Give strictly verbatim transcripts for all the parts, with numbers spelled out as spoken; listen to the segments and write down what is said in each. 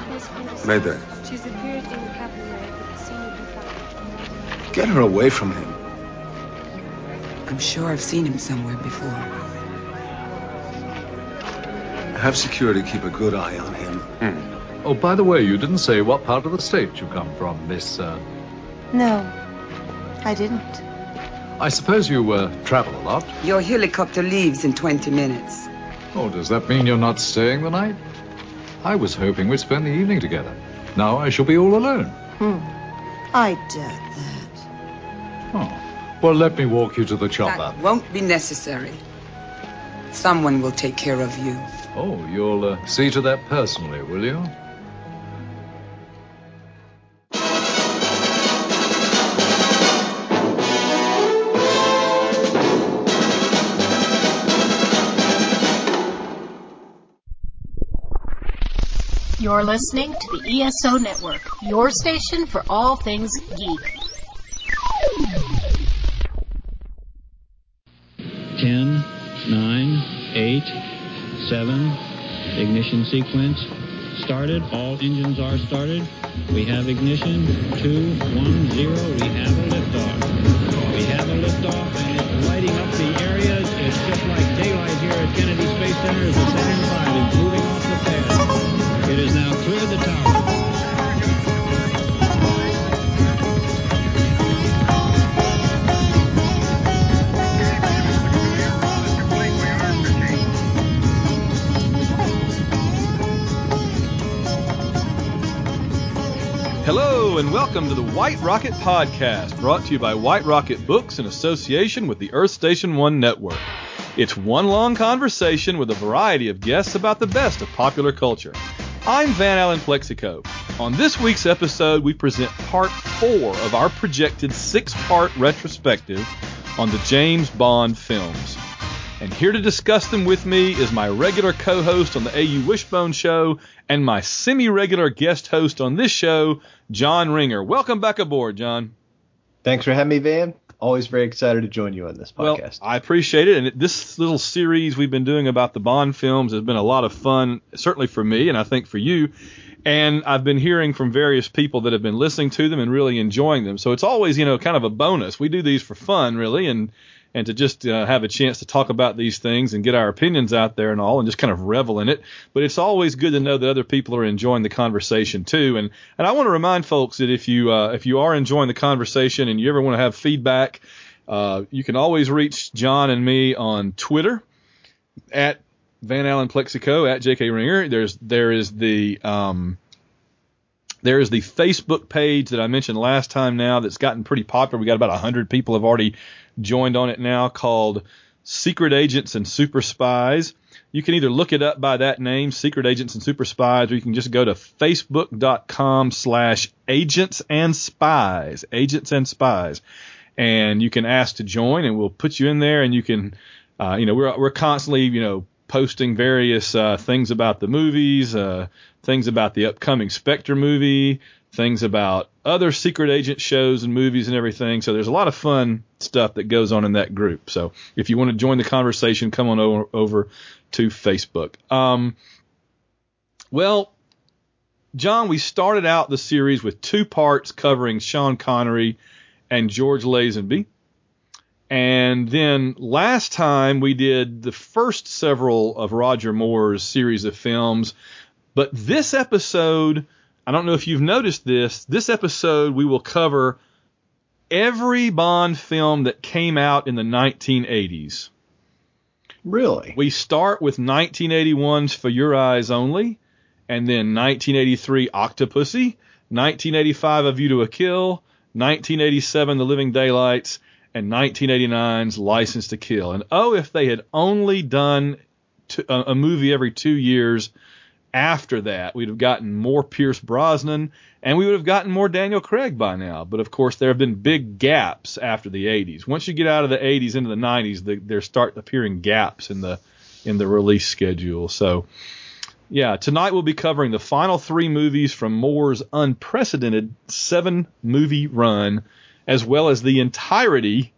Mayday. She's appeared in cabaret with the senior department. Get her away from him. I'm sure I've seen him somewhere before. Have security keep a good eye on him. Hmm. Oh, by the way, you didn't say what part of the state you come from, Miss, uh... No, I didn't. I suppose you, uh, travel a lot? Your helicopter leaves in twenty minutes. Oh, does that mean you're not staying the night? I was hoping we'd spend the evening together. Now I shall be all alone. Hmm. I doubt that. Oh. Well, let me walk you to the chopper. That won't be necessary. Someone will take care of you. Oh, you'll uh, see to that personally, will you? You're listening to the E S O Network, your station for all things geek. Ten, nine, eight, seven, ignition sequence started. All engines are started. We have ignition. Two, one, zero. We have a liftoff. We have a liftoff, and it's lighting up the areas. It's just like daylight here at Kennedy Space Center as the Saturn five is moving off the pad. It has now cleared the tower. Hello and welcome to the White Rocket Podcast, brought to you by White Rocket Books in association with the Earth Station One Network. It's one long conversation with a variety of guests about the best of popular culture. I'm Van Allen Plexico. On this week's episode, we present part four of our projected six-part retrospective on the James Bond films. And here to discuss them with me is my regular co-host on the A U Wishbone Show and my semi-regular guest host on this show, John Ringer. Welcome back aboard, John. Thanks for having me, Van. Always very excited to join you on this podcast. Well, I appreciate it. And this little series we've been doing about the Bond films has been a lot of fun, certainly for me and I think for you. And I've been hearing from various people that have been listening to them and really enjoying them. So it's always, you know, kind of a bonus. We do these for fun, really, and and to just uh, have a chance to talk about these things and get our opinions out there and all and just kind of revel in it. But it's always good to know that other people are enjoying the conversation too. And and I want to remind folks that if you uh, if you are enjoying the conversation and you ever want to have feedback, uh, you can always reach John and me on Twitter at Van Allen Plexico, at J K Ringer. There's there is the um, there is the Facebook page that I mentioned last time now that's gotten pretty popular. We got about one hundred people have already joined on it now, called Secret Agents and Super Spies. You can either look it up by that name, Secret Agents and Super Spies, or you can just go to facebook.com slash agents and spies, agents and spies. And you can ask to join and we'll put you in there and you can, uh, you know, we're, we're constantly, you know, posting various uh, things about the movies, uh, things about the upcoming Spectre movie, things about other secret agent shows and movies and everything. So there's a lot of fun stuff that goes on in that group. So if you want to join the conversation, come on over, over to Facebook. Um, well, John, we started out the series with two parts covering Sean Connery and George Lazenby. And then last time we did the first several of Roger Moore's series of films. But this episode, I don't know if you've noticed this, this episode we will cover every Bond film that came out in the nineteen eighties. Really? We start with nineteen eighty-one's For Your Eyes Only, and then nineteen eighty-three Octopussy, nineteen eighty-five A View to a Kill, nineteen eighty-seven The Living Daylights, and nineteen eighty-nine's License to Kill. And oh, if they had only done t- a, a movie every two years after that, we'd have gotten more Pierce Brosnan, and we would have gotten more Daniel Craig by now. But, of course, there have been big gaps after the eighties. Once you get out of the eighties into the nineties, the, there start appearing gaps in the in the release schedule. So, yeah, tonight we'll be covering the final three movies from Moore's unprecedented seven-movie run, as well as the entirety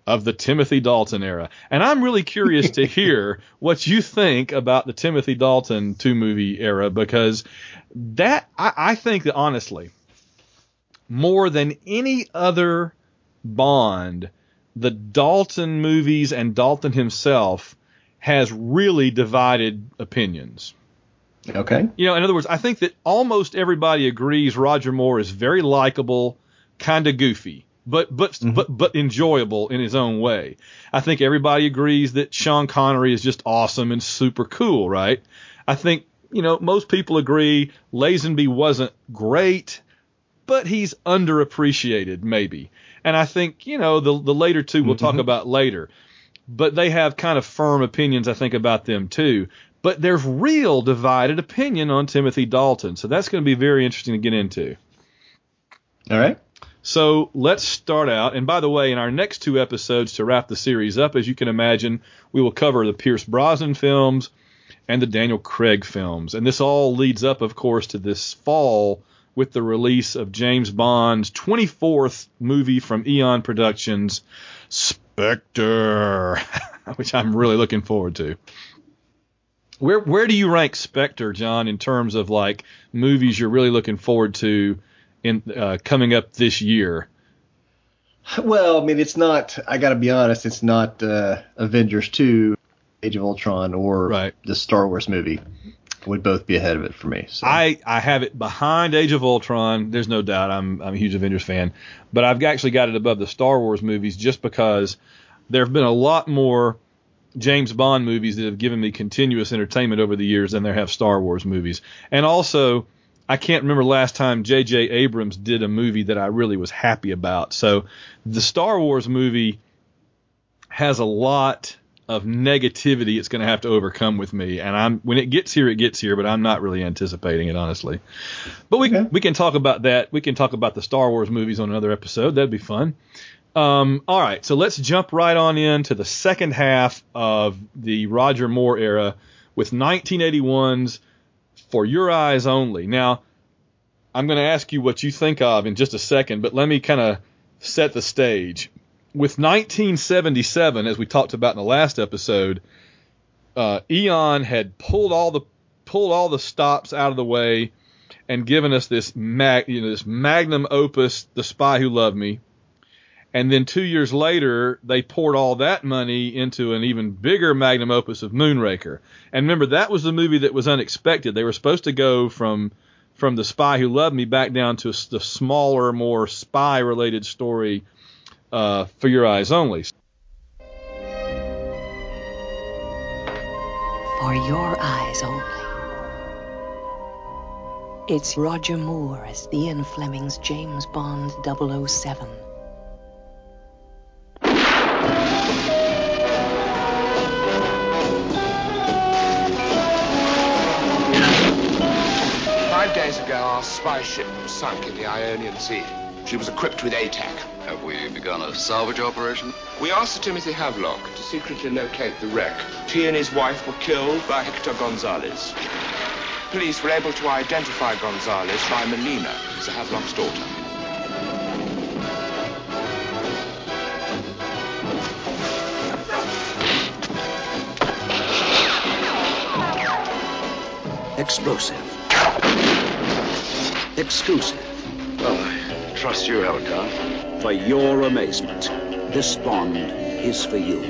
of the Timothy Dalton era. And I'm really curious to hear what you think about the Timothy Dalton two-movie era, because that, I, I think that honestly, more than any other Bond, the Dalton movies and Dalton himself has really divided opinions. Okay. You know, in other words, I think that almost everybody agrees Roger Moore is very likable, kind of goofy, but but mm-hmm. but but enjoyable in his own way. I think everybody agrees that Sean Connery is just awesome and super cool, right? I think, you know, most people agree Lazenby wasn't great, but he's underappreciated maybe. And I think, you know, the the later two we'll mm-hmm. talk about later, but they have kind of firm opinions, I think, about them too. But there's real divided opinion on Timothy Dalton, so that's going to be very interesting to get into. All right. So let's start out. And by the way, in our next two episodes to wrap the series up, as you can imagine, we will cover the Pierce Brosnan films and the Daniel Craig films. And this all leads up, of course, to this fall with the release of James Bond's twenty-fourth movie from Eon Productions, Spectre, which I'm really looking forward to. Where where do you rank Spectre, John, in terms of like movies you're really looking forward to in uh, coming up this year? Well, I mean, it's not, I got to be honest, it's not uh, Avengers two, Age of Ultron, or right. the Star Wars movie. Would both be ahead of it for me. So. I, I have it behind Age of Ultron. There's no doubt I'm I'm a huge Avengers fan. But I've actually got it above the Star Wars movies just because there have been a lot more James Bond movies that have given me continuous entertainment over the years than there have Star Wars movies. And also, I can't remember last time J J Abrams did a movie that I really was happy about. So the Star Wars movie has a lot of negativity it's going to have to overcome with me, and I'm when it gets here, it gets here, but I'm not really anticipating it, honestly. But we okay. we can talk about that. We can talk about the Star Wars movies on another episode. That'd be fun. Um, all right, so let's jump right on into the second half of the Roger Moore era with nineteen eighty-one's For Your Eyes Only. Now, I'm going to ask you what you think of in just a second, but let me kind of set the stage. With nineteen seventy-seven, as we talked about in the last episode, uh, Eon had pulled all the pulled all the stops out of the way and given us this mag, you know, this magnum opus, The Spy Who Loved Me. And then two years later, they poured all that money into an even bigger magnum opus of Moonraker. And remember, that was the movie that was unexpected. They were supposed to go from from The Spy Who Loved Me back down to the smaller, more spy-related story, Uh, For Your Eyes Only. For Your Eyes Only. It's Roger Moore as Ian Fleming's James Bond double oh seven. Five days ago, our spy ship was sunk in the Ionian Sea. She was equipped with A T A C. Have we begun a salvage operation? We asked Sir Timothy Havelock to secretly locate the wreck. He and his wife were killed by Hector Gonzalez. Police were able to identify Gonzalez by Melina, Sir Havelock's daughter. Explosive. Exclusive. Well, I trust you, Elgar. For your amazement, this Bond is for you.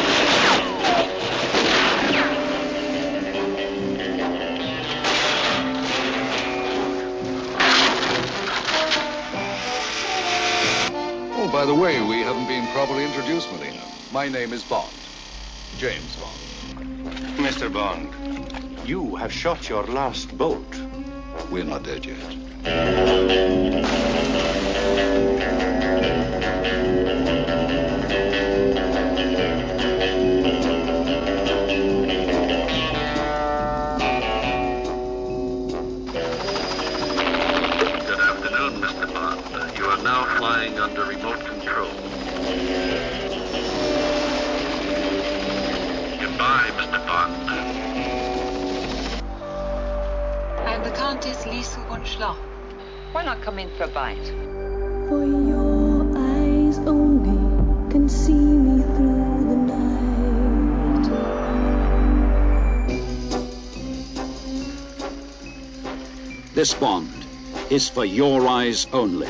Oh, by the way, we haven't been properly introduced, Melina. My name is Bond. James Bond. Mister Bond, you have shot your last bolt. We're not dead yet. Flying under remote control. Goodbye, Mister Bond. I'm the Countess Lisa von Schloch. Why not come in for a bite? For your eyes only can see me through the night. This bond is for your eyes only.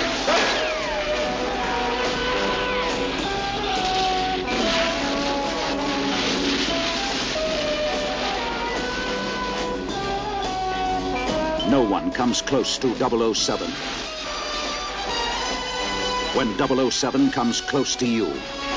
No one comes close to double oh seven. When double oh seven comes close to you.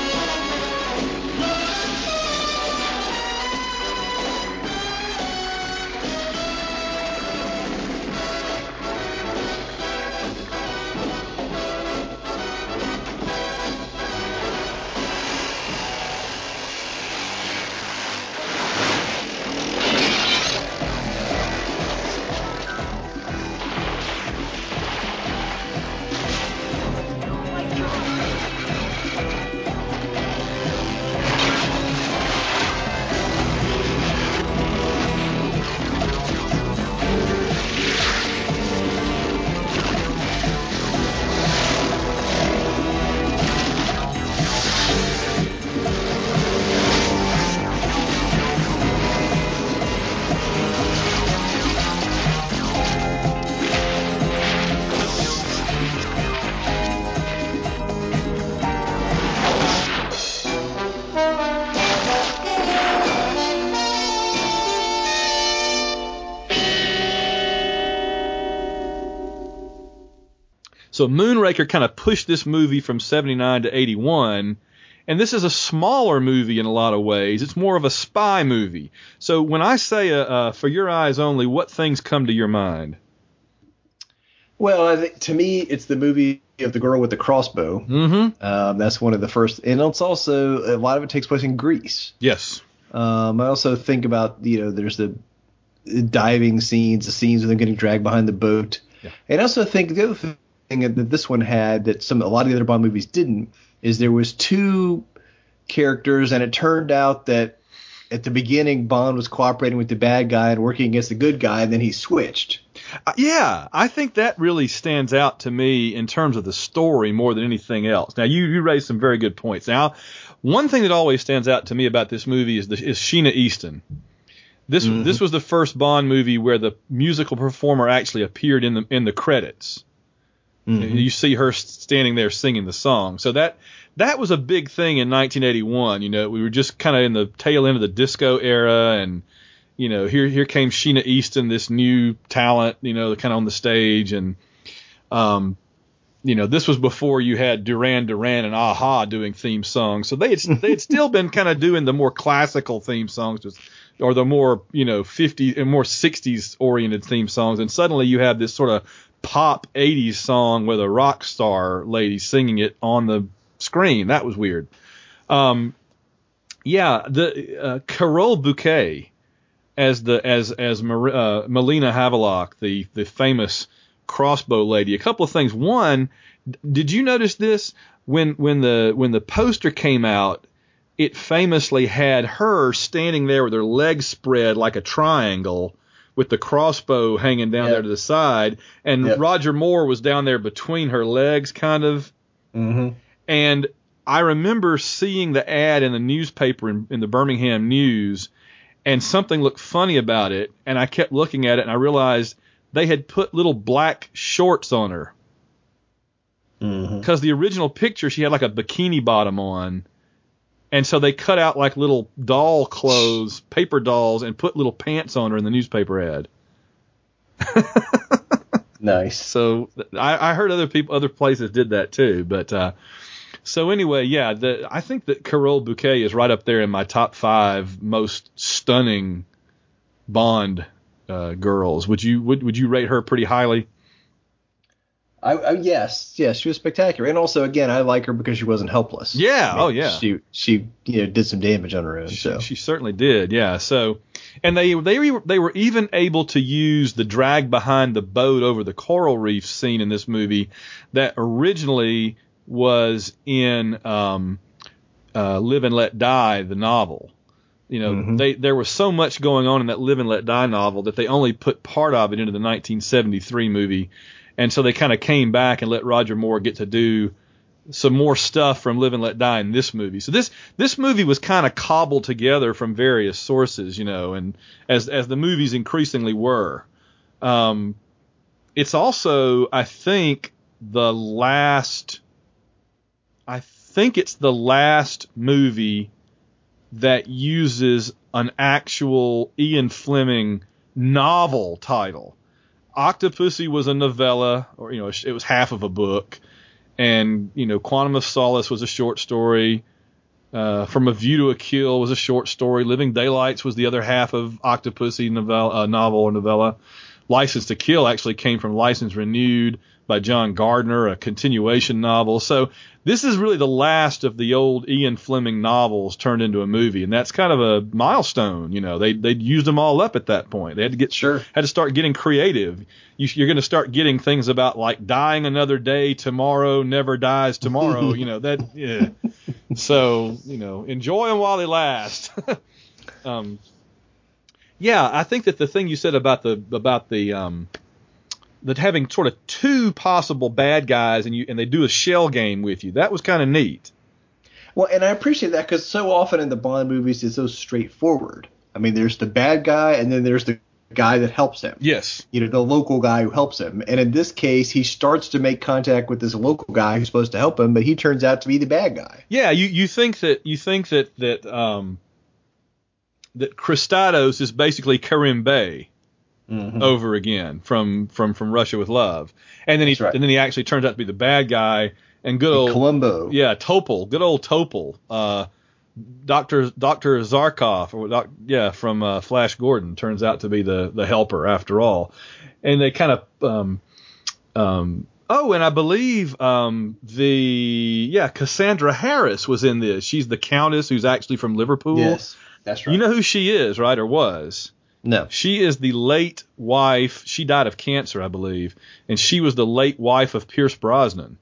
So Moonraker kind of pushed this movie from seventy-nine to eighty-one, and this is a smaller movie in a lot of ways. It's more of a spy movie. So when I say uh, uh, For Your Eyes Only, what things come to your mind? Well, I think to me, it's the movie of the girl with the crossbow. Mm-hmm. Um, that's one of the first, and it's also a lot of it takes place in Greece. Yes. Um, I also think about, you know, there's the diving scenes, the scenes of them getting dragged behind the boat, yeah. And I also think the other thing that this one had that some a lot of the other Bond movies didn't is there was two characters, and it turned out that at the beginning Bond was cooperating with the bad guy and working against the good guy, and then he switched. Uh, yeah, I think that really stands out to me in terms of the story more than anything else. Now, you, you raised some very good points. Now, one thing that always stands out to me about this movie is the, is Sheena Easton. This mm-hmm. this was the first Bond movie where the musical performer actually appeared in the in the credits. Mm-hmm. You see her standing there singing the song. So that that was a big thing in nineteen eighty-one. You know, we were just kind of in the tail end of the disco era, and you know, here here came Sheena Easton, this new talent, you know, kind of on the stage, and um, you know, this was before you had Duran Duran and a-ha doing theme songs. So they had they had still been kind of doing the more classical theme songs, just, or the more, you know, fifties and more sixties oriented theme songs, and suddenly you have this sort of pop eighties song with a rock star lady singing it on the screen. That was weird. Um, yeah, the uh, Carole Bouquet as the as as Mar- uh, Melina Havelock, the the famous crossbow lady. A couple of things. One, did you notice this when when the when the poster came out? It famously had her standing there with her legs spread like a triangle, with the crossbow hanging down yep. there to the side, and yep. Roger Moore was down there between her legs, kind of. Mm-hmm. And I remember seeing the ad in the newspaper in, in the Birmingham News, and something looked funny about it, and I kept looking at it, and I realized they had put little black shorts on her. Mm-hmm. Because the original picture, she had like a bikini bottom on. And so they cut out like little doll clothes, paper dolls, and put little pants on her in the newspaper ad. Nice. So I, I heard other people, other places did that too. But uh, so anyway, yeah, the, I think that Carole Bouquet is right up there in my top five most stunning Bond uh, girls. Would you would would you rate her pretty highly? I, I, yes, yes, she was spectacular, and also again, I like her because she wasn't helpless. Yeah, I mean, oh yeah, she she you know did some damage on her own. She, so she certainly did, yeah. So, and they they they were even able to use the drag behind the boat over the coral reef scene in this movie that originally was in um, uh, Live and Let Die, the novel. You know, mm-hmm. they there was so much going on in that Live and Let Die novel that they only put part of it into the nineteen seventy-three movie. And so they kind of came back and let Roger Moore get to do some more stuff from Live and Let Die in this movie. So this this movie was kind of cobbled together from various sources, you know, and as as the movies increasingly were. Um, it's also, I think, the last. I think it's the last movie that uses an actual Ian Fleming novel title. Octopussy was a novella, or you know, it was half of a book, and you know, Quantum of Solace was a short story. Uh, From a View to a Kill was a short story. Living Daylights was the other half of Octopussy novella, uh, novel or novella. License to Kill actually came from License Renewed by John Gardner, a continuation novel. So this is really the last of the old Ian Fleming novels turned into a movie, and that's kind of a milestone. You know, they they'd used them all up at that point. They had to get sure had to start getting creative. You, you're going to start getting things about like dying another day tomorrow, never dies tomorrow. you know that. Yeah. So you know, enjoy them while they last. um. Yeah, I think that the thing you said about the about the um, that having sort of two possible bad guys and you and they do a shell game with you, that was kind of neat. Well, and I appreciate that because so often in the Bond movies it's so straightforward. I mean, there's the bad guy and then there's the guy that helps him. Yes. You know, the local guy who helps him. And in this case, he starts to make contact with this local guy who's supposed to help him, but he turns out to be the bad guy. Yeah, you, you think that you think that that um, that Christados is basically Karim Bey mm-hmm. over again from, from, from Russia with Love, and then he right. and then he actually turns out to be the bad guy. And good old Columbo, yeah, Topol, good old Topol, uh, Doctor Doctor Zarkov, or doc, yeah, from uh, Flash Gordon, turns out to be the the helper after all, and they kind of um, um, oh, and I believe um, the yeah Cassandra Harris was in this. She's the Countess who's actually from Liverpool. Yes, that's right. You know who she is, right, or was? No. She is the late wife. She died of cancer, I believe, and she was the late wife of Pierce Brosnan.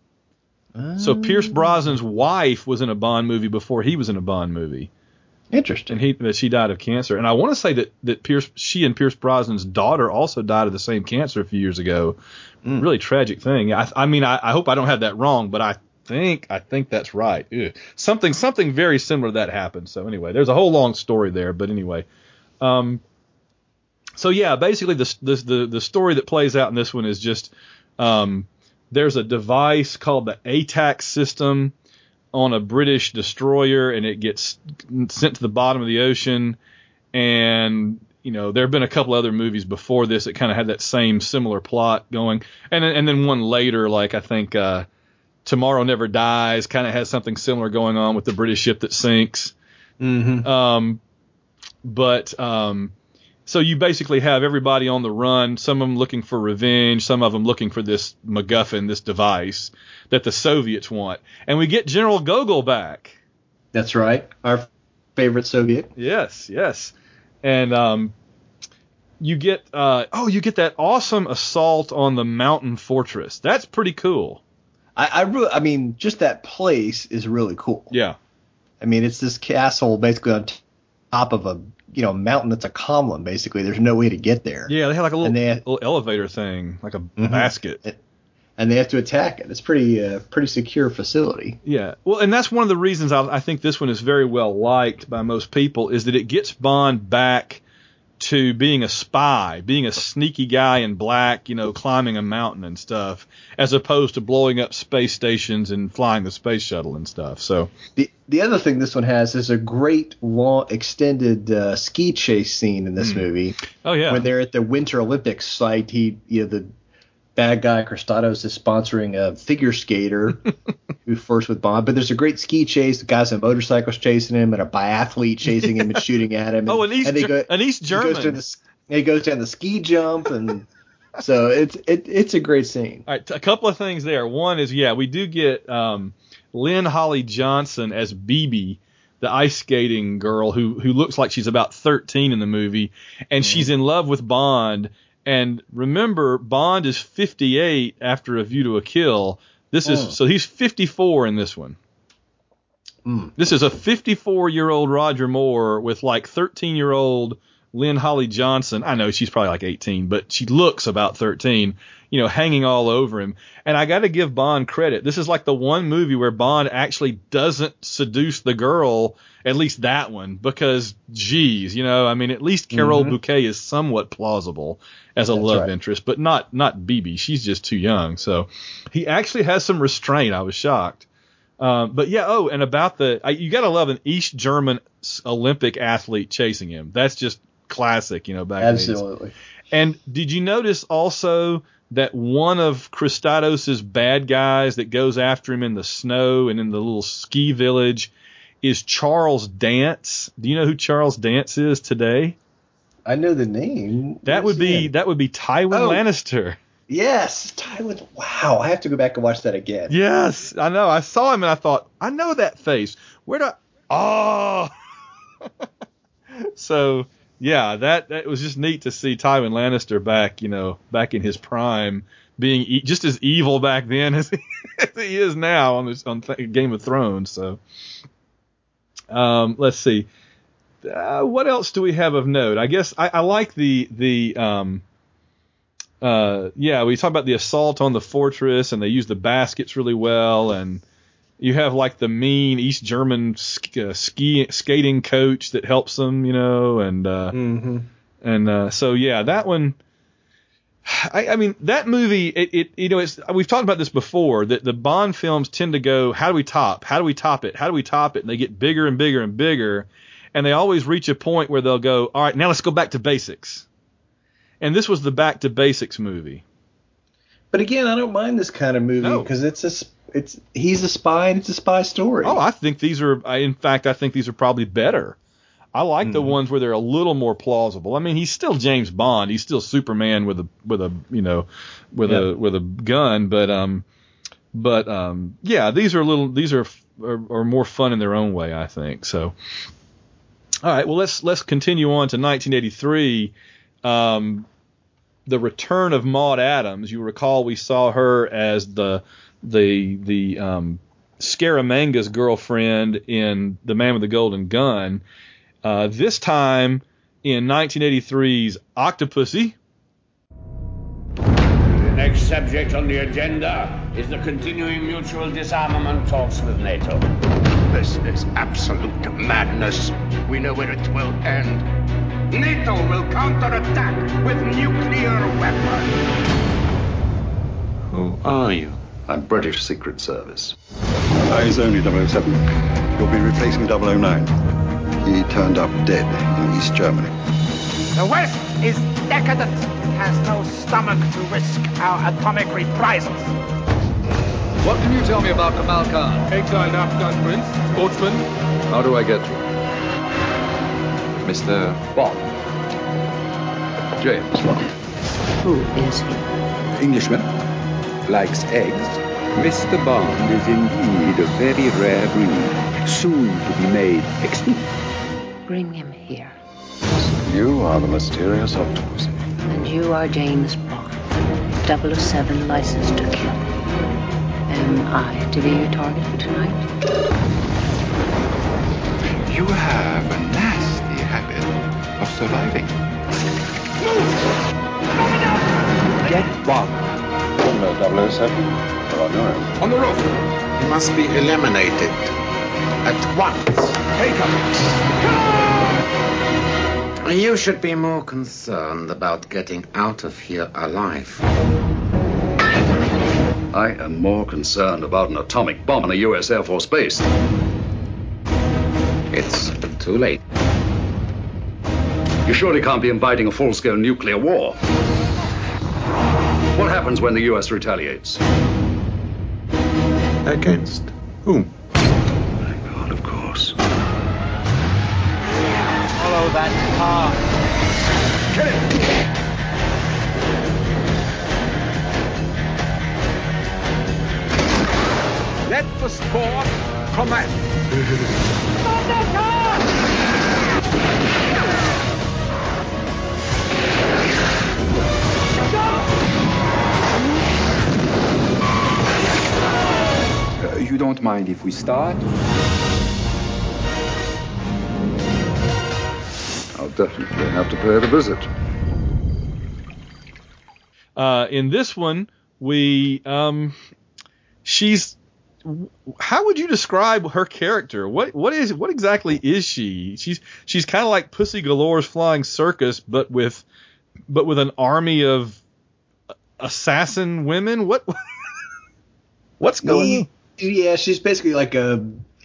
So Pierce Brosnan's wife was in a Bond movie before he was in a Bond movie. Interesting. And he, but she died of cancer. And I want to say that that Pierce, she and Pierce Brosnan's daughter also died of the same cancer a few years ago. Mm. Really tragic thing. I, I mean, I, I hope I don't have that wrong, but I think I think that's right. Ugh. Something something very similar to that happened. So anyway, there's a whole long story there. But anyway, um, so yeah, basically the the the, the story that plays out in this one is just. Um, There's a device called the A TAC system on a British destroyer, and it gets sent to the bottom of the ocean. And, you know, there have been a couple other movies before this that kind of had that same similar plot going. And, and then one later, like I think uh, Tomorrow Never Dies, kind of has something similar going on with the British ship that sinks. Mm-hmm. Um, but... Um, So you basically have everybody on the run, some of them looking for revenge, some of them looking for this MacGuffin, this device that the Soviets want. And we get General Gogol back. That's right. Our favorite Soviet. Yes, yes. And um, you get uh, oh, you get that awesome assault on the mountain fortress. That's pretty cool. I, I really, I mean, just that place is really cool. Yeah. I mean, it's this castle basically on top of a you know, mountain that's a column, basically. There's no way to get there. Yeah, they have like a little, they, little elevator thing, like a mm-hmm. basket. And they have to attack it. It's pretty uh, pretty secure facility. Yeah. Well, and that's one of the reasons I, I think this one is very well liked by most people, is that it gets Bond back to being a spy, being a sneaky guy in black, you know, climbing a mountain and stuff, as opposed to blowing up space stations and flying the space shuttle and stuff. So the the other thing this one has is a great long extended uh, ski chase scene in this mm. movie. Oh yeah, when they're at the Winter Olympics site, he you know the bad guy Christados is sponsoring a figure skater who first with Bond, but there's a great ski chase. The guys on motorcycles chasing him, and a biathlete chasing him and shooting at him. And, oh, an East, and they go, an East German. He goes, the, he goes down the ski jump, and so it's it, it's a great scene. All right, a couple of things there. One is, yeah, we do get um, Lynn Holly Johnson as B B, the ice skating girl who who looks like she's about thirteen in the movie, and mm-hmm. she's in love with Bond. And remember, Bond is fifty-eight after A View to a Kill. This is mm. so he's fifty-four in this one. Mm. This is a fifty-four-year-old Roger Moore with like thirteen-year-old Lynn Holly Johnson. I know she's probably like eighteen, but she looks about thirteen, you know, hanging all over him. And I got to give Bond credit. This is like the one movie where Bond actually doesn't seduce the girl, at least that one, because, geez, you know, I mean, at least Carole Mm-hmm. Bouquet is somewhat plausible as a That's love right. interest, but not not B B. She's just too young. So he actually has some restraint. I was shocked. Um, but yeah, oh, and about the, I, you got to love an East German Olympic athlete chasing him. That's just classic, you know, back in the eighties. Absolutely. And did you notice also that one of Christados's bad guys that goes after him in the snow and in the little ski village is Charles Dance? Do you know who Charles Dance is today? I know the name. That Where's would be he in? that would be Tywin Oh. Lannister. Yes, Tywin. Wow, I have to go back and watch that again. Yes, I know. I saw him and I thought, I know that face. Where do I? Oh. So yeah, that that was just neat to see Tywin Lannister back, you know, back in his prime, being e- just as evil back then as he, as he is now on this on th- Game of Thrones. So, um, let's see, uh, what else do we have of note? I guess I, I like the the um, uh, yeah, we talk about the assault on the fortress, and they use the baskets really well, and you have like the mean East German sk- uh, ski skating coach that helps them, you know, and uh, Mm-hmm. and uh, so yeah, that one. I, I mean, that movie, it, it you know, it's we've talked about this before, that the Bond films tend to go, how do we top? How do we top it? How do we top it? And they get bigger and bigger and bigger, and they always reach a point where they'll go, all right, now let's go back to basics. And this was the back to basics movie. But again, I don't mind this kind of movie No. because it's a s- it's he's a spy and it's a spy story. Oh, I think these are, I, in fact, I think these are probably better. I like Mm-hmm. the ones where they're a little more plausible. I mean, he's still James Bond. He's still Superman with a with a you know with Yeah. a with a gun. But um, but um, yeah, these are a little these are, are are more fun in their own way, I think. So, all right, well let's let's continue on to nineteen eighty-three. Um, the return of Maude Adams. You recall we saw her as the the the um, Scaramanga's girlfriend in The Man with the Golden Gun. Uh, this time in nineteen eighty-three's Octopussy. The next subject on the agenda is the continuing mutual disarmament talks with NATO. This is absolute madness. We know where it will end. NATO will counterattack with nuclear weapons. Who are you? I'm British Secret Service. Eyes only double oh seven. You'll be replacing double oh nine. He turned up dead in East Germany. The West is decadent. It has no stomach to risk our atomic reprisals. What can you tell me about Kamal Khan? Exiled Afghan prince, sportsman. How do I get through? Mister Bond. James Bond. Who is he? Englishman. Likes eggs. Mister Bond is indeed a very rare breed, soon to be made extinct. Bring him here. You are the mysterious Octopus. And you are James Bond, double oh seven license to kill. Am I to be your target for tonight? You have a nasty habit of surviving. Get Bond. Hello, double oh seven. You're on your own. On the roof. He must be eliminated at once. Take him. You should be more concerned about getting out of here alive. I am more concerned about an atomic bomb on a U S Air Force base. It's too late. You surely can't be inviting a full-scale nuclear war. What happens when the U S retaliates? Against whom? My God, of course. Follow that car. Kill it! Let the sport commence. Stop that car! Uh, you don't mind if we start? Now definitely have to pay it a visit. Uh, in this one, we um, she's. How would you describe her character? What what is what exactly is she? She's she's kind of like Pussy Galore's Flying Circus, but with but with an army of assassin women. What what's going? Yeah, she's basically like a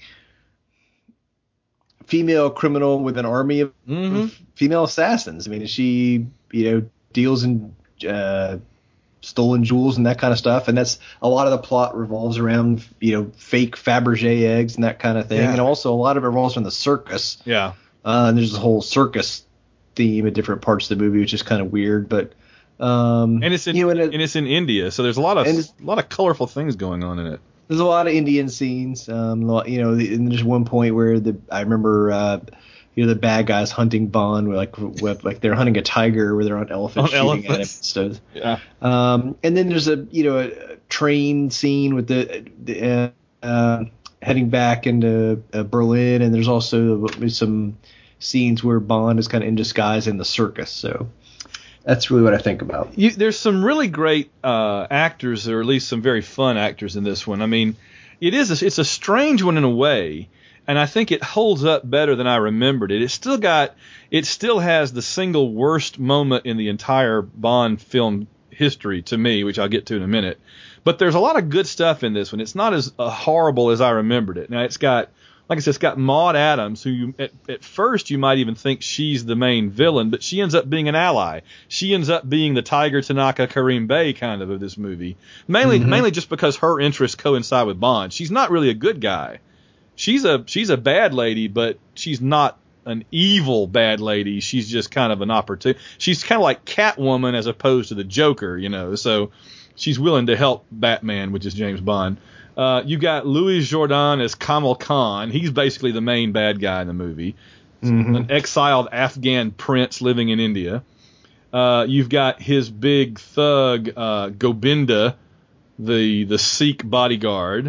female criminal with an army of mm-hmm. female assassins. I mean, she you know deals in uh, stolen jewels and that kind of stuff, and that's a lot of the plot revolves around you know fake Fabergé eggs and that kind of thing, yeah. and also a lot of it revolves around the circus. Yeah, uh, and there's a whole circus theme at different parts of the movie, which is kind of weird, but um, and it's in you know, and, it, and it's in India, so there's a lot of a lot of colorful things going on in it. There's a lot of Indian scenes, um, you know, and there's one point where the I remember. Uh, You know, the bad guys hunting Bond, where like with, like they're hunting a tiger, where they're on elephants on shooting elephants. at him. So, yeah. Um, and then there's a you know a train scene with the, the uh, uh, heading back into uh, Berlin, and there's also some scenes where Bond is kind of in disguise in the circus. So that's really what I think about. You, there's some really great uh, actors, or at least some very fun actors in this one. I mean, it is a, it's a strange one in a way. And I think it holds up better than I remembered it. It still got, it still has the single worst moment in the entire Bond film history to me, which I'll get to in a minute. But there's a lot of good stuff in this one. It's not as uh, horrible as I remembered it. Now it's got, like I said, it's got Maud Adams, who you, at, at first you might even think she's the main villain, but she ends up being an ally. She ends up being the Tiger Tanaka Karim Bey kind of of this movie, mainly mm-hmm. mainly just because her interests coincide with Bond. She's not really a good guy. She's a she's a bad lady, but she's not an evil bad lady. She's just kind of an opportunity. She's kind of like Catwoman as opposed to the Joker, you know. So she's willing to help Batman, which is James Bond. Uh, you got Louis Jourdan as Kamal Khan. He's basically the main bad guy in the movie. Mm-hmm. An exiled Afghan prince living in India. Uh, you've got his big thug uh, Gobinda, the the Sikh bodyguard.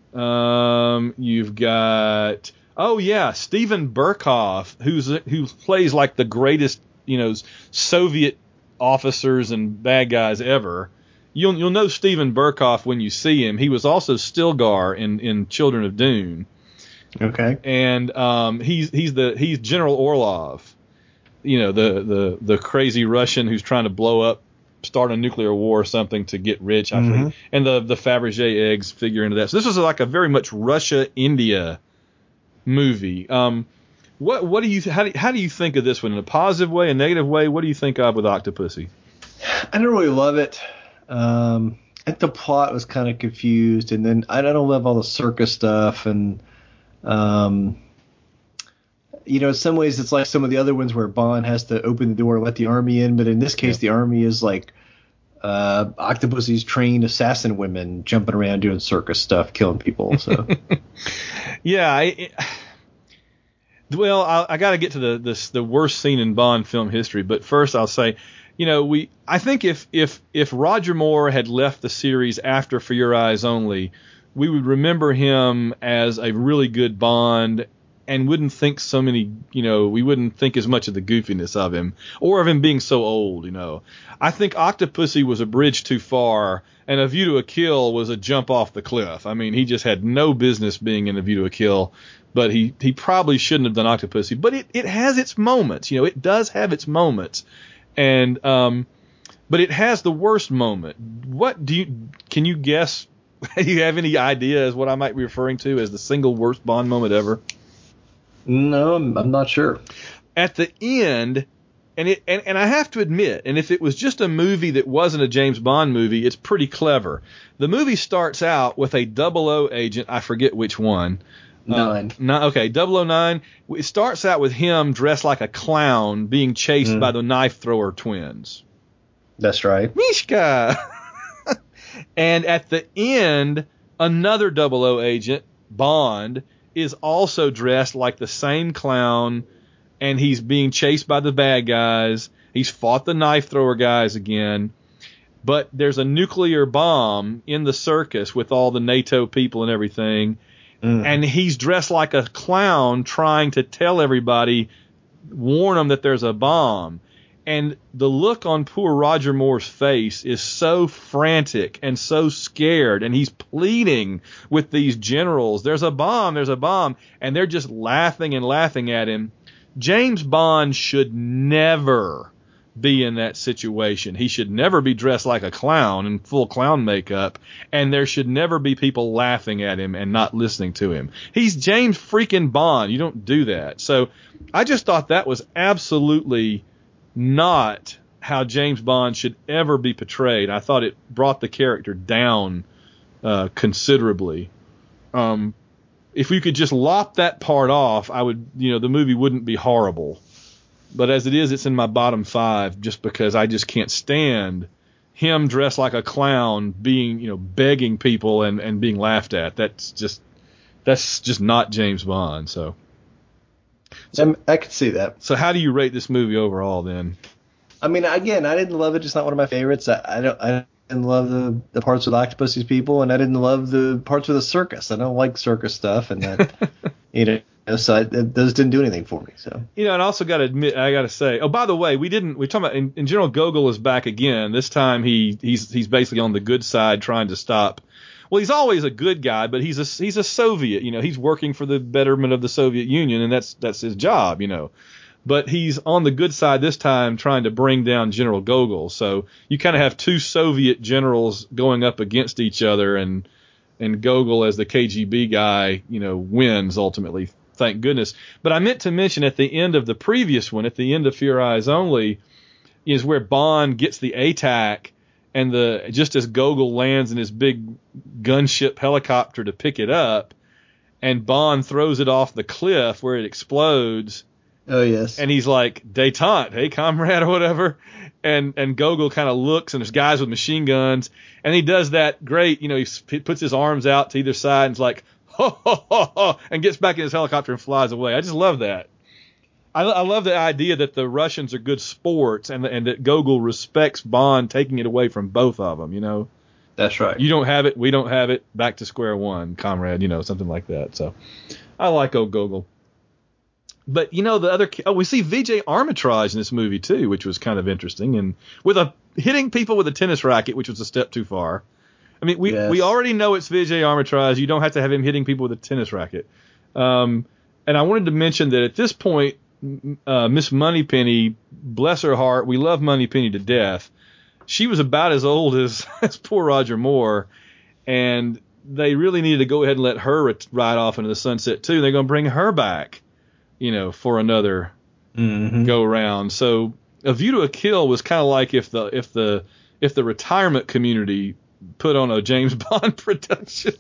Um, you've got oh yeah, Steven Berkoff, who's who plays like the greatest, you know, Soviet officers and bad guys ever. You'll you'll know Steven Berkoff when you see him. He was also Stilgar in, in Children of Dune. Okay. And um, he's he's the he's General Orlov, you know, the the the crazy Russian who's trying to blow up. Start a nuclear war or something to get rich, I mm-hmm. think. And the the Fabergé eggs figure into that. So this was like a very much Russia-India movie. Um, what what do you how do how do you think of this one in a positive way, a negative way? What do you think of with Octopussy? I don't really love it. Um, I think the plot was kind of confused, and then I don't love all the circus stuff, and um. You know, in some ways, it's like some of the other ones where Bond has to open the door and let the army in. But in this case, yeah. the army is like uh, Octopussy's trained assassin women jumping around doing circus stuff, killing people. So, yeah. I, it, well, I, I got to get to the this, the worst scene in Bond film history. But first, I'll say, you know, we I think if if if Roger Moore had left the series after For Your Eyes Only, we would remember him as a really good Bond. And wouldn't think so many, you know, we wouldn't think as much of the goofiness of him or of him being so old, you know. I think Octopussy was a bridge too far, and A View to a Kill was a jump off the cliff. I mean, he just had no business being in A View to a Kill, but he, he probably shouldn't have done Octopussy. But it, it has its moments, you know, it does have its moments. And, um, but it has the worst moment. What do you, can you guess, do you have any idea as what I might be referring to as the single worst Bond moment ever? No, I'm, I'm not sure. At the end, and it and, and I have to admit, and if it was just a movie that wasn't a James Bond movie, it's pretty clever. The movie starts out with a double O agent, I forget which one. Nine. Uh, nine okay, double oh nine. It starts out with him dressed like a clown being chased mm. by the knife thrower twins. That's right. Mishka! And at the end, another double O agent, Bond, is also dressed like the same clown, and he's being chased by the bad guys. He's fought the knife thrower guys again, but there's a nuclear bomb in the circus with all the NATO people and everything, mm. and he's dressed like a clown trying to tell everybody warn them that there's a bomb. And the look on poor Roger Moore's face is so frantic and so scared, and he's pleading with these generals, there's a bomb, there's a bomb, and they're just laughing and laughing at him. James Bond should never be in that situation. He should never be dressed like a clown in full clown makeup, and there should never be people laughing at him and not listening to him. He's James freaking Bond. You don't do that. So I just thought that was absolutely not how James Bond should ever be portrayed. I thought it brought the character down uh, considerably. Um, if we could just lop that part off, I would, you know, the movie wouldn't be horrible. But as it is, it's in my bottom five just because I just can't stand him dressed like a clown being, you know, begging people and, and being laughed at. That's just that's just not James Bond. So, so I could see that. So how do you rate this movie overall then? I mean, again, I didn't love it. It's not one of my favorites. I, I don't. I didn't love the, the parts with Octopussy's people, and I didn't love the parts with the circus. I don't like circus stuff, and that you know. So I, those didn't do anything for me. So you know, and I also got to admit, I got to say, oh, by the way, we didn't. We talking about, and, and General Gogol is back again. This time he he's he's basically on the good side, trying to stop. Well, he's always a good guy, but he's a he's a Soviet. You know, he's working for the betterment of the Soviet Union, and that's that's his job. You know, but he's on the good side this time, trying to bring down General Gogol. So you kind of have two Soviet generals going up against each other, and and Gogol as the K G B guy, you know, wins ultimately. Thank goodness. But I meant to mention at the end of the previous one, at the end of For Your Eyes Only, is where Bond gets the A T A C, and the just as Gogol lands in his big gunship helicopter to pick it up, and Bond throws it off the cliff where it explodes. Oh, yes. And he's like, détente, hey, comrade, or whatever. And and Gogol kind of looks, and there's guys with machine guns. And he does that great, you know, he puts his arms out to either side and is like, ho, ho, ho, ho, and gets back in his helicopter and flies away. I just love that. I, I love the idea that the Russians are good sports, and and that Gogol respects Bond taking it away from both of them, you know. That's right. You don't have it, we don't have it, back to square one, comrade, you know, something like that. So I like old Gogol. But, you know, the other, oh, we see Vijay Armitage in this movie, too, which was kind of interesting, and with a hitting people with a tennis racket, which was a step too far. I mean, we, yes. we already know it's Vijay Armitage. You don't have to have him hitting people with a tennis racket. Um, and I wanted to mention that at this point, uh, Miss Moneypenny, bless her heart, we love Moneypenny to death. She was about as old as, as poor Roger Moore, and they really needed to go ahead and let her ride off into the sunset, too. They're going to bring her back, you know, for another mm-hmm. go round. So A View to a Kill was kind of like if the if the if the retirement community put on a James Bond production.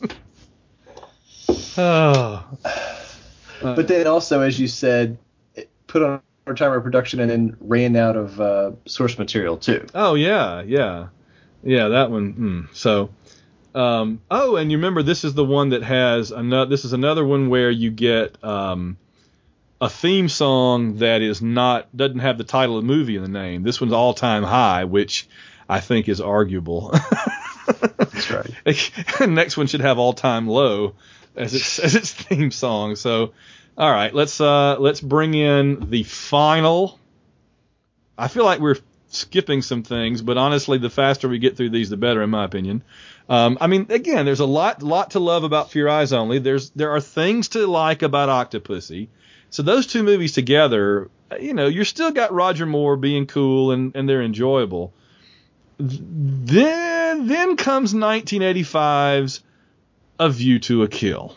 oh. But then also, as you said, put on a retirement production and then ran out of uh, source material too. Oh yeah, yeah, yeah. That one. Mm. So, um, oh, and you remember this is the one that has another. This is another one where you get um, a theme song that is not doesn't have the title of the movie in the name. This one's All Time High, which I think is arguable. That's right. The next one should have All Time Low as its as its theme song. So, all right, let's uh, let's bring in the final. I feel like we're skipping some things, but honestly, the faster we get through these, the better, in my opinion. Um, I mean, again, there's a lot lot to love about For Your Eyes Only. There's there are things to like about Octopussy. So those two movies together, you know, you're still got Roger Moore being cool and, and they're enjoyable. Then, then comes nineteen eighty-five's A View to a Kill.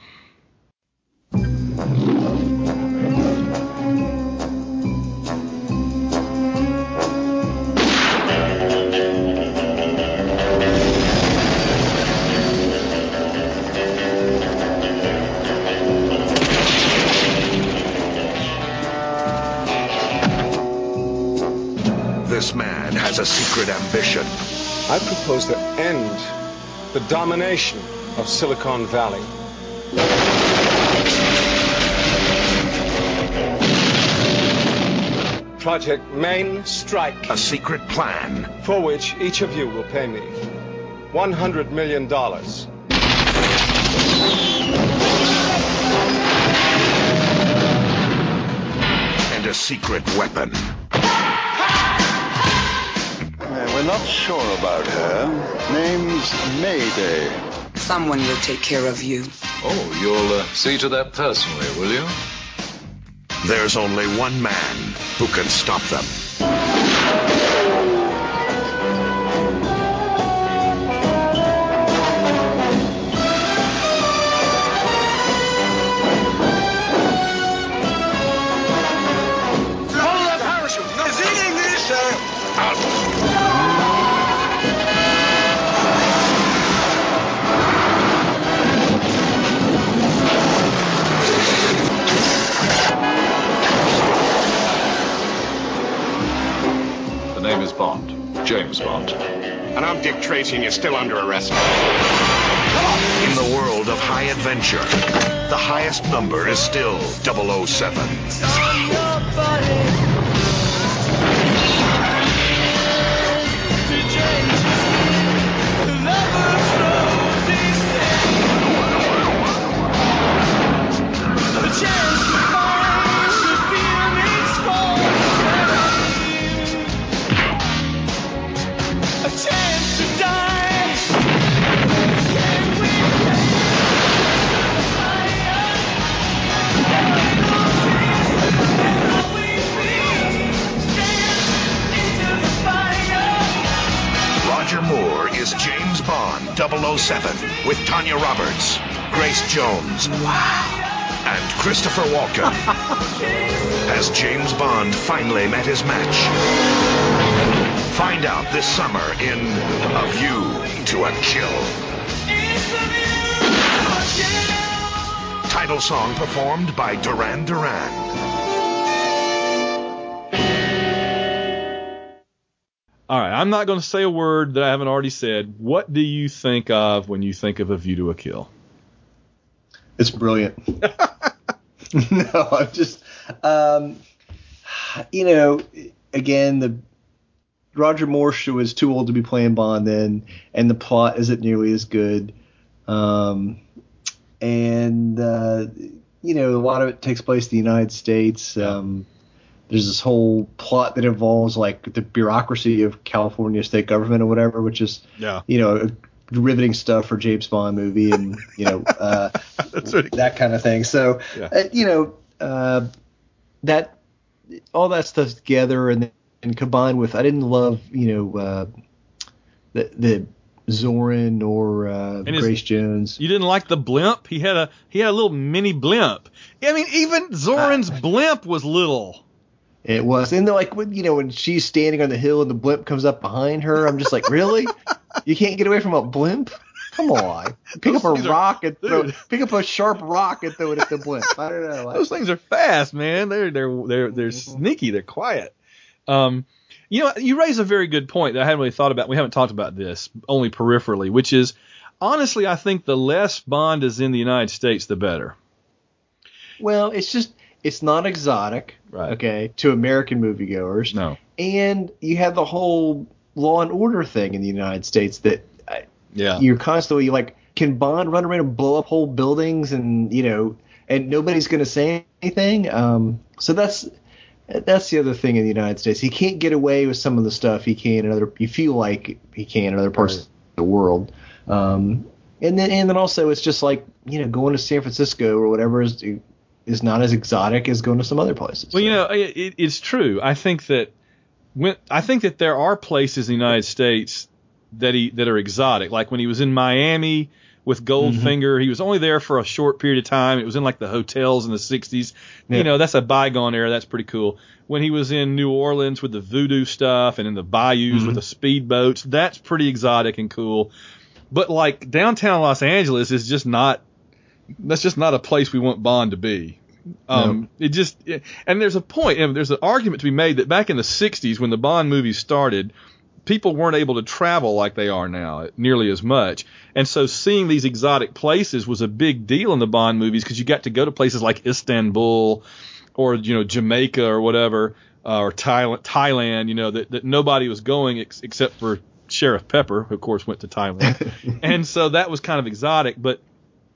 This man has a secret ambition. I propose to end the domination of Silicon Valley. Project Main Strike. A secret plan. For which each of you will pay me one hundred million dollars. And a a secret weapon. Uh, we're not sure about her. Name's Mayday. Someone will take care of you. Oh, you'll uh, see to that personally, will you? There's only one man who can stop them. The name is Bond. James Bond. And I'm Dick Tracy, and you're still under arrest. In the world of high adventure, the highest number is still double oh seven. Roger Moore is James Bond double oh seven with Tanya Roberts, Grace Jones, and Christopher Walken. Has James Bond finally met his match? Find out this summer in A View to a Kill. Title song performed by Duran Duran. All right, I'm not going to say a word that I haven't already said. What do you think of when you think of A View to a Kill? It's brilliant. No, I'm just, um, you know, again, the Roger Moore was too old to be playing Bond then, and the plot isn't nearly as good. Um, and, uh, you know, a lot of it takes place in the United States. Um, there's this whole plot that involves, like, the bureaucracy of California state government or whatever, which is, yeah. you know, riveting stuff for James Bond movie and, you know, uh, that kind of thing. So, yeah. uh, you know, uh, that all that stuff together and and combined with, I didn't love, you know, uh, the the Zorin or uh, his, Grace Jones. You didn't like the blimp? He had a he had a little mini blimp. I mean, even Zorin's uh, blimp was little. It was, and like when you know when she's standing on the hill and the blimp comes up behind her, I'm just like, really? You can't get away from a blimp? Come on, pick up a rock are, and throw, pick up a sharp rock and throw it at the blimp. I don't know. Those things are fast, man. They're they're they're they're mm-hmm. sneaky. They're quiet. Um, you know, you raise a very good point that I hadn't really thought about. We haven't talked about this, only peripherally, which is, honestly, I think the less Bond is in the United States, the better. Well, it's just, it's not exotic, right. okay, to American moviegoers. No. And you have the whole Law and Order thing in the United States that yeah. you're constantly like, can Bond run around and blow up whole buildings and, you know, and nobody's going to say anything? Um, so that's... That's the other thing in the United States. He can't get away with some of the stuff he can in other. You feel like he can in other parts right. of the world. Um, and then and then also it's just like, you know, going to San Francisco or whatever is is not as exotic as going to some other places. Well, you know, it, it's true. I think that when I think that there are places in the United States that he that are exotic. Like when he was in Miami with Goldfinger, mm-hmm. he was only there for a short period of time. It was in like the hotels in the sixties. Yeah. You know, that's a bygone era. That's pretty cool. When he was in New Orleans with the voodoo stuff and in the bayous mm-hmm. with the speedboats, that's pretty exotic and cool. But like downtown Los Angeles is just not, that's just not a place we want Bond to be. Um, no. It just, it, and there's a point, and there's an argument to be made that back in the sixties when the Bond movies started, people weren't able to travel like they are now nearly as much. And so seeing these exotic places was a big deal in the Bond movies because you got to go to places like Istanbul or, you know, Jamaica or whatever, uh, or Thailand, Thailand, you know, that, that nobody was going ex- except for Sheriff Pepper, who of course went to Thailand. And so that was kind of exotic. But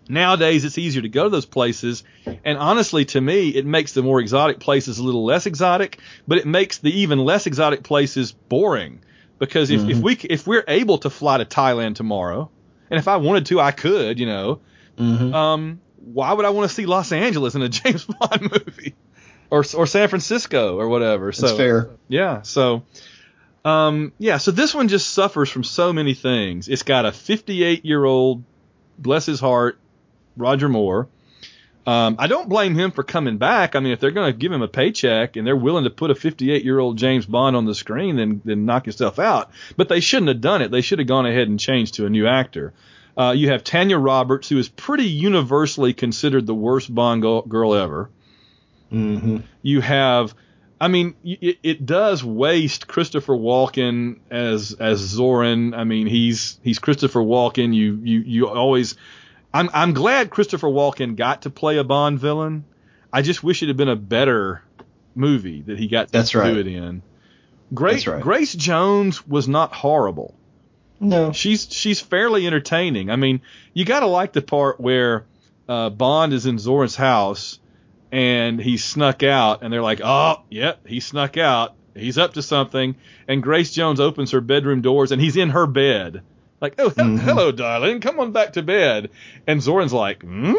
Nowadays, it's easier to go to those places, and honestly, to me, it makes the more exotic places a little less exotic, but it makes the even less exotic places boring. Because if, mm-hmm. if we if we're able to fly to Thailand tomorrow, and if I wanted to, I could, you know, mm-hmm. um, why would I want to see Los Angeles in a James Bond movie, or or San Francisco or whatever? So that's fair. Yeah. So, um, yeah. So this one just suffers from so many things. It's got a fifty-eight year old, bless his heart, Roger Moore. Um, I don't blame him for coming back. I mean, if they're going to give him a paycheck and they're willing to put a fifty-eight year old James Bond on the screen, then then knock yourself out. But they shouldn't have done it. They should have gone ahead and changed to a new actor. Uh, you have Tanya Roberts, who is pretty universally considered the worst Bond go- girl ever. Mm-hmm. You have, I mean, it, it does waste Christopher Walken as as Zorin. I mean, he's he's Christopher Walken. You you you always. I'm I'm glad Christopher Walken got to play a Bond villain. I just wish it had been a better movie that he got to That's do right. it in. Grace, That's right. Grace Jones was not horrible. No. She's she's fairly entertaining. I mean, you got to like the part where uh, Bond is in Zorin's house and he snuck out, and they're like, oh, yep, he snuck out. He's up to something. And Grace Jones opens her bedroom doors, and he's in her bed. Like, oh, he- Mm-hmm. hello, darling. Come on back to bed. And Zorin's like, hmm?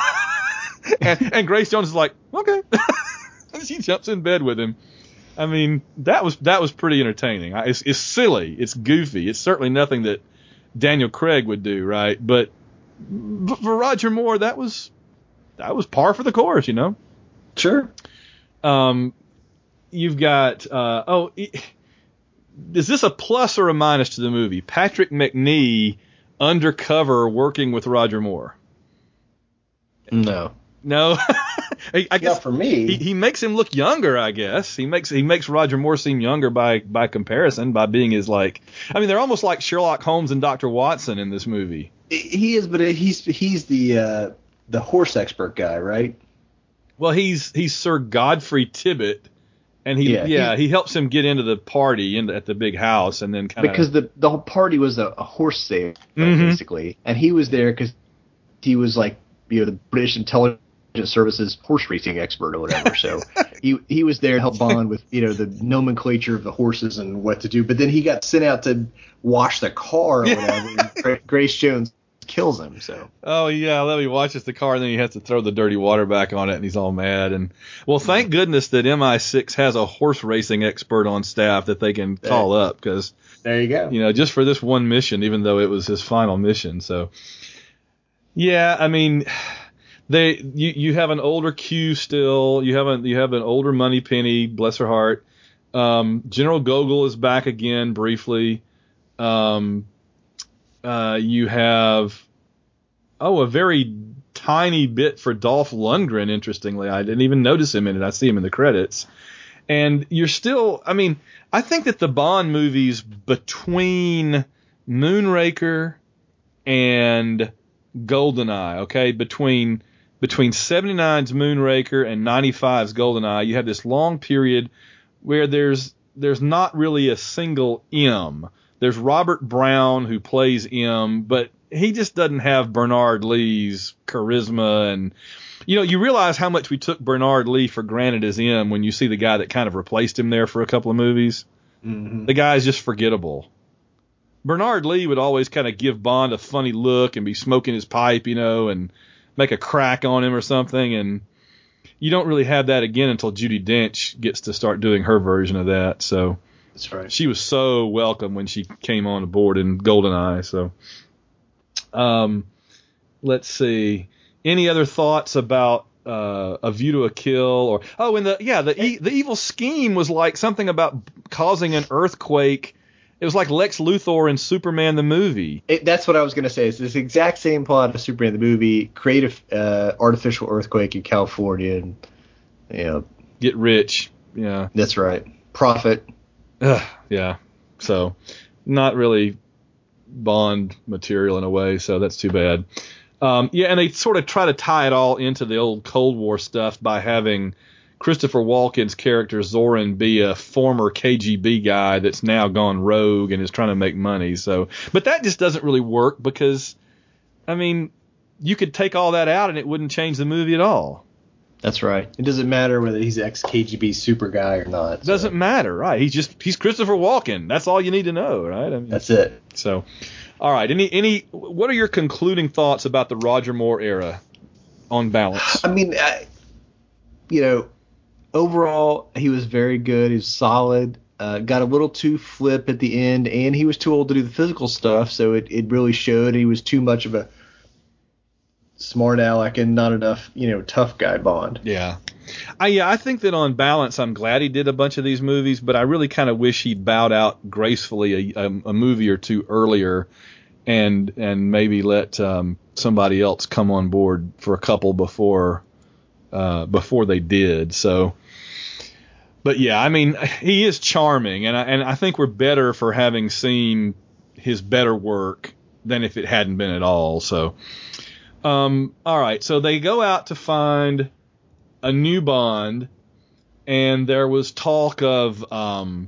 and, and Grace Jones is like, okay. And she jumps in bed with him. I mean, that was that was pretty entertaining. It's, it's silly. It's goofy. It's certainly nothing that Daniel Craig would do, right? But, but for Roger Moore, that was that was par for the course, you know? Sure. Um, you've got, uh, oh, is this a plus or a minus to the movie? Patrick McNee undercover working with Roger Moore. No. No. I, I guess Not for me. He, he makes him look younger, I guess. He makes he makes Roger Moore seem younger by by comparison, by being his like. I mean, they're almost like Sherlock Holmes and Doctor Watson in this movie. He is, but he's he's the uh, the horse expert guy, right? Well, he's he's Sir Godfrey Tibbett, and he yeah, yeah he helps him get into the party in the, at the big house, and then kind of because the the whole party was a, a horse sale mm-hmm. basically, and he was there because he was like you know the British intelligence services horse racing expert or whatever. So he he was there to help Bond with you know the nomenclature of the horses and what to do. But then he got sent out to wash the car or whatever. And Grace Jones kills him. So oh yeah, let me watches the car and then he has to throw the dirty water back on it and he's all mad. And well, thank goodness that M I six has a horse racing expert on staff that they can call there, up because there you go. You know, just for this one mission, even though it was his final mission. So yeah, I mean. They you, you have an older Q still. You have a, you have an older Moneypenny, bless her heart. Um, General Gogol is back again briefly. Um, uh, you have oh a very tiny bit for Dolph Lundgren. Interestingly, I didn't even notice him in it. I see him in the credits. And you're still. I mean, I think that the Bond movies between Moonraker and GoldenEye, okay, between between seventy-nine's Moonraker and ninety-five's GoldenEye, you have this long period where there's there's not really a single M. There's Robert Brown who plays M, but he just doesn't have Bernard Lee's charisma, and you know you realize how much we took Bernard Lee for granted as M when you see the guy that kind of replaced him there for a couple of movies. Mm-hmm. The guy's just forgettable. Bernard Lee would always kind of give Bond a funny look and be smoking his pipe, you know, and make a crack on him or something. And you don't really have that again until Judi Dench gets to start doing her version of that. So that's right. She was so welcome when she came on board in GoldenEye. So, um, let's see. Any other thoughts about uh, A View to a Kill? Or oh, and the yeah, the e- the evil scheme was like something about causing an earthquake. It was like Lex Luthor in Superman the movie. It, that's what I was going to say. It's this exact same plot of Superman the movie. Create a uh, artificial earthquake in California and, you know. Get rich. Yeah. That's right. Profit. Ugh, yeah. So, not really Bond material in a way, so that's too bad. Um, yeah, and they sort of try to tie it all into the old Cold War stuff by having Christopher Walken's character Zorin be a former K G B guy that's now gone rogue and is trying to make money. So, but that just doesn't really work because, I mean, you could take all that out and it wouldn't change the movie at all. That's right. It doesn't matter whether he's ex-K G B super guy or not. So. Doesn't matter, right? He's just he's Christopher Walken. That's all you need to know, right? I mean, That's it. So, all right. Any any what are your concluding thoughts about the Roger Moore era on balance? I mean, I, you know, overall he was very good. He was solid. Uh, got a little too flip at the end, and he was too old to do the physical stuff, so it, it really showed. He was too much of a smart aleck and not enough, you know, tough guy Bond. Yeah. I, yeah, I think that on balance, I'm glad he did a bunch of these movies, but I really kind of wish he'd bowed out gracefully a, a, a movie or two earlier and and maybe let um, somebody else come on board for a couple before uh, before they did. So, but yeah, I mean, he is charming, and I, and I think we're better for having seen his better work than if it hadn't been at all. So. Um, all right, so they go out to find a new Bond, and there was talk of, um,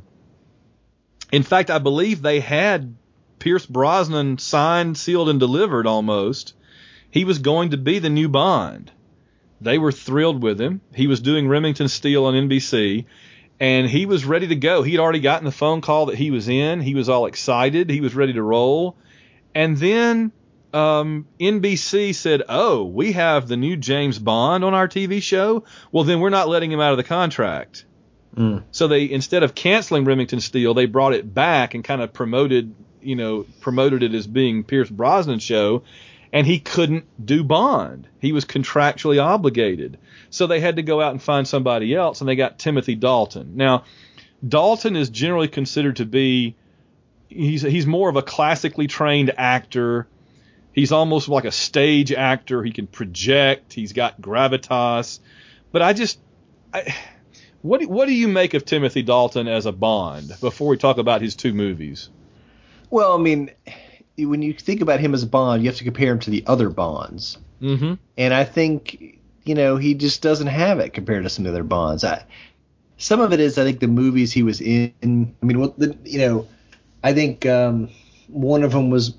in fact, I believe they had Pierce Brosnan signed, sealed, and delivered almost. He was going to be the new Bond. They were thrilled with him. He was doing Remington Steele on N B C, and he was ready to go. He had already gotten the phone call that he was in. He was all excited. He was ready to roll. And then... Um, N B C said, oh, we have the new James Bond on our T V show. Well, then we're not letting him out of the contract. Mm. So they, instead of canceling Remington Steele, they brought it back and kind of promoted, you know, promoted it as being Pierce Brosnan's show. And he couldn't do Bond. He was contractually obligated. So they had to go out and find somebody else, and they got Timothy Dalton. Now, Dalton is generally considered to be, he's, he's more of a classically trained actor. He's almost like a stage actor. He can project. He's got gravitas. But I just, I, what what do you make of Timothy Dalton as a Bond before we talk about his two movies? Well, I mean, when you think about him as a Bond, you have to compare him to the other Bonds. Mm-hmm. And I think, you know, he just doesn't have it compared to some of the other Bonds. I, some of it is, I think, the movies he was in. I mean, what the, you know, I think um, one of them was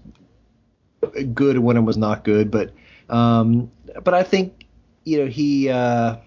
good and one of them was not good, but um, but I think, you know, he uh,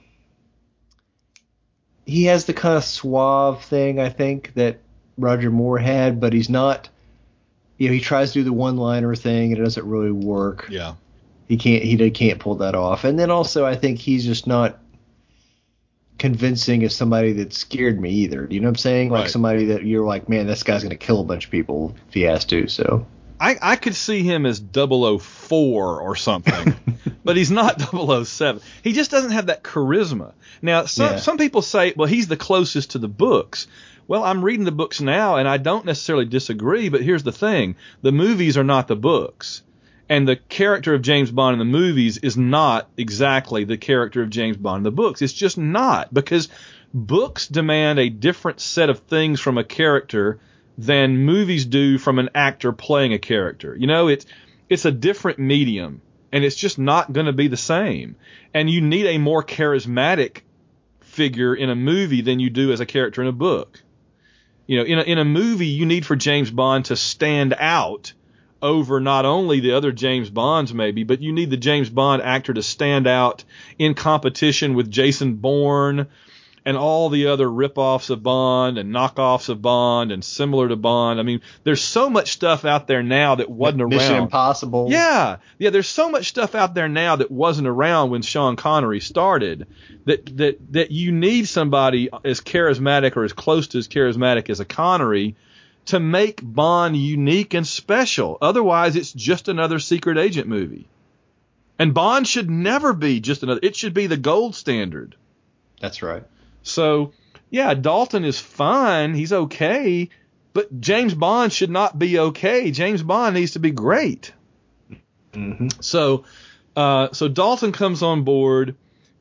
he has the kind of suave thing, I think, that Roger Moore had, but he's not, you know, he tries to do the one-liner thing and it doesn't really work. Yeah. He can't he can't pull that off. And then also I think he's just not convincing as somebody that scared me either. Do you know what I'm saying? Like Right. somebody that you're like, man, this guy's going to kill a bunch of people if he has to, so... I, I could see him as double oh four or something, but he's not double oh seven. He just doesn't have that charisma. Now, some, Yeah. some people say, well, he's the closest to the books. Well, I'm reading the books now, and I don't necessarily disagree, but here's the thing. The movies are not the books. And the character of James Bond in the movies is not exactly the character of James Bond in the books. It's just not, because books demand a different set of things from a character than movies do from an actor playing a character. You know, it's it's a different medium, and it's just not going to be the same. And you need a more charismatic figure in a movie than you do as a character in a book. You know, in a, in a movie, you need for James Bond to stand out over not only the other James Bonds maybe, but you need the James Bond actor to stand out in competition with Jason Bourne and all the other rip-offs of Bond and knockoffs of Bond and similar to Bond. I mean, there's so much stuff out there now that wasn't Mission around. Impossible. Yeah. Yeah, there's so much stuff out there now that wasn't around when Sean Connery started that that that you need somebody as charismatic or as close to as charismatic as a Connery to make Bond unique and special. Otherwise, it's just another secret agent movie. And Bond should never be just another. It should be the gold standard. That's right. So, yeah, Dalton is fine. He's okay. But James Bond should not be okay. James Bond needs to be great. Mm-hmm. So, uh, so Dalton comes on board,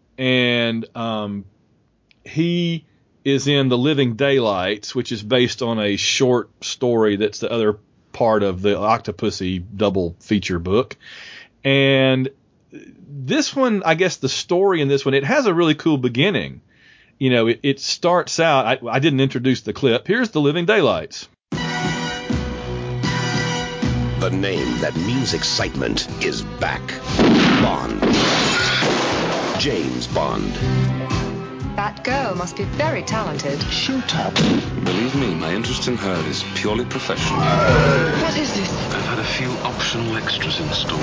and um, he is in The Living Daylights, which is based on a short story that's the other part of the Octopussy double feature book. And this one, I guess the story in this one, it has a really cool beginning. You know, it, it starts out, I, I didn't introduce the clip. Here's The Living Daylights. The name that means excitement is back. Bond. James Bond. That girl must be very talented. Shut up. Believe me, my interest in her is purely professional. What is this? I've had a few optional extras installed.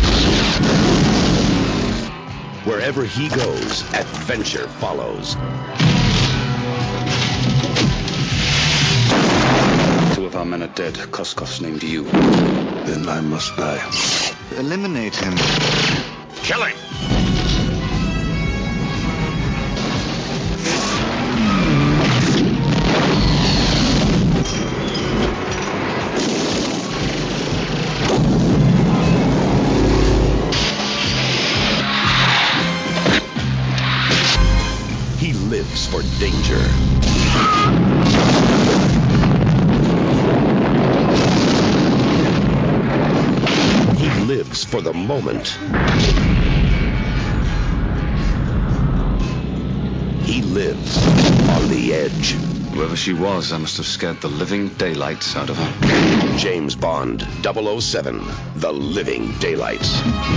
Wherever he goes, adventure follows. Two of our men are dead. Koskov's named you. Then I must die. Eliminate him. Kill him! He lives for danger. He lives for the moment. He lives on the edge. Whoever she was, I must have scared the living daylights out of her. James Bond, double oh seven, The Living Daylights.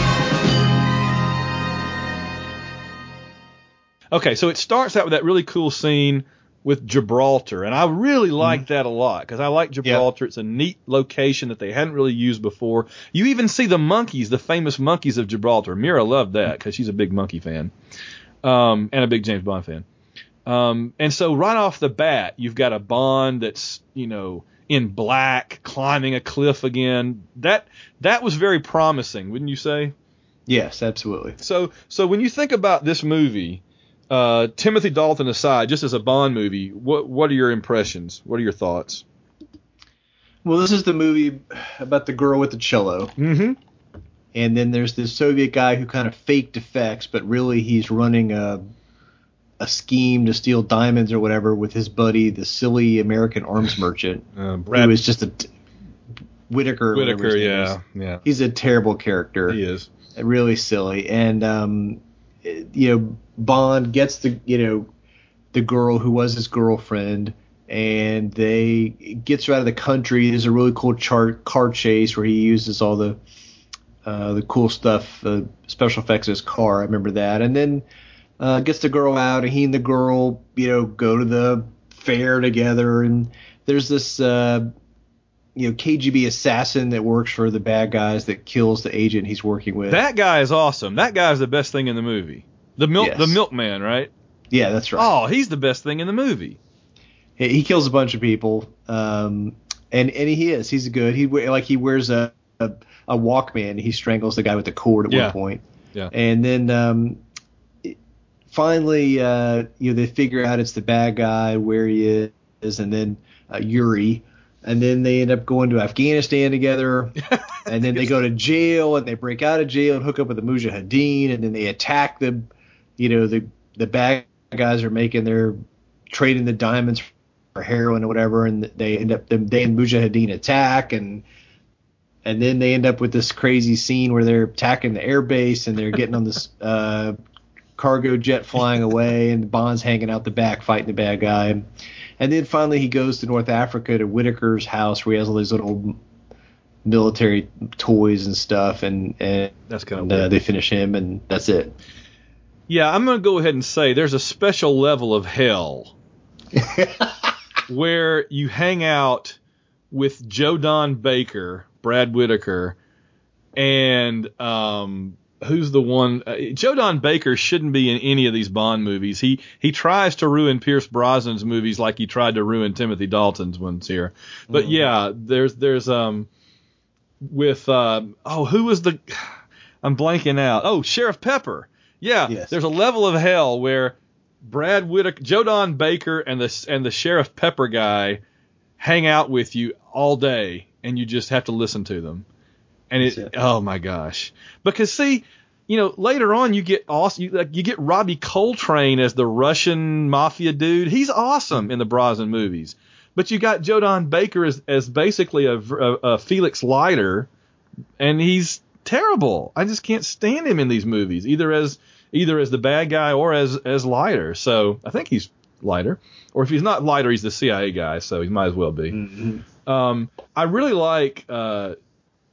Okay, so it starts out with that really cool scene with Gibraltar, and I really like Mm-hmm. that a lot because I like Gibraltar. Yep. It's a neat location that they hadn't really used before. You even see the monkeys, the famous monkeys of Gibraltar. Mira loved that because she's a big monkey fan um, and a big James Bond fan. Um, and so right off the bat, you've got a Bond that's, you know, in black, climbing a cliff again. That that was very promising, wouldn't you say? Yes, absolutely. So so when you think about this movie, uh, Timothy Dalton aside, just as a Bond movie, what what are your impressions? What are your thoughts? Well, this is the movie about the girl with the cello. Mm-hmm. And then there's this Soviet guy who kind of faked effects, but really he's running a a scheme to steal diamonds or whatever with his buddy, the silly American arms merchant, Uh, Brad who is just a t- Whitaker. or whatever Whitaker, his name yeah, is. yeah. He's a terrible character. He is. Really silly. And, um, you know, Bond gets the, you know, the girl who was his girlfriend, and they gets her out of the country. There's a really cool char- car chase where he uses all the uh, the cool stuff, uh, special effects in his car. I remember that. And then uh, gets the girl out, and he and the girl, you know, go to the fair together. And there's this, uh, you know, K G B assassin that works for the bad guys that kills the agent he's working with. That guy is awesome. That guy is the best thing in the movie. The milk, Yes. the milkman, right? Yeah, that's right. Oh, he's the best thing in the movie. He, he kills a bunch of people, um, and and he is. He's good. He we- like he wears a, a a Walkman. He strangles the guy with the cord at Yeah. one point. Yeah. And then um, finally, uh, you know, they figure out it's the bad guy where he is, and then uh, Yuri. And then they end up going to Afghanistan together, and then they go to jail, and they break out of jail and hook up with the Mujahideen, and then they attack the, you know, the the bad guys are making their trading the diamonds for heroin or whatever, and they end up them they and Mujahideen attack, and and then they end up with this crazy scene where they're attacking the air base, and they're getting on this uh, cargo jet flying away, and Bond's hanging out the back fighting the bad guy. And then finally he goes to North Africa to Whitaker's house where he has all these little military toys and stuff, and, and That's kind of and, uh, weird. they finish him, and that's it. Yeah, I'm going to go ahead and say there's a special level of hell where you hang out with Joe Don Baker, Brad Whitaker, and um, who's the one? Uh, Joe Don Baker shouldn't be in any of these Bond movies. He he tries to ruin Pierce Brosnan's movies like he tried to ruin Timothy Dalton's ones here. But Mhm. yeah, there's there's um with uh, oh who was the I'm blanking out. Oh, Sheriff Pepper. Yeah, Yes. there's a level of hell where Brad Whitaker, Joe Don Baker, and the and the Sheriff Pepper guy hang out with you all day, and you just have to listen to them. And it, That's it. oh my gosh, because see, you know, later on you get awesome, you, like, you get Robbie Coltrane as the Russian mafia dude. He's awesome in the Brosnan movies, but you got Joe Don Baker as as basically a, a, a Felix Leiter, and he's terrible. I just can't stand him in these movies, either as either as the bad guy or as as Leiter. So I think he's Leiter, or if he's not Leiter, he's the C I A guy. So he might as well be. Mm-hmm. Um, I really like uh,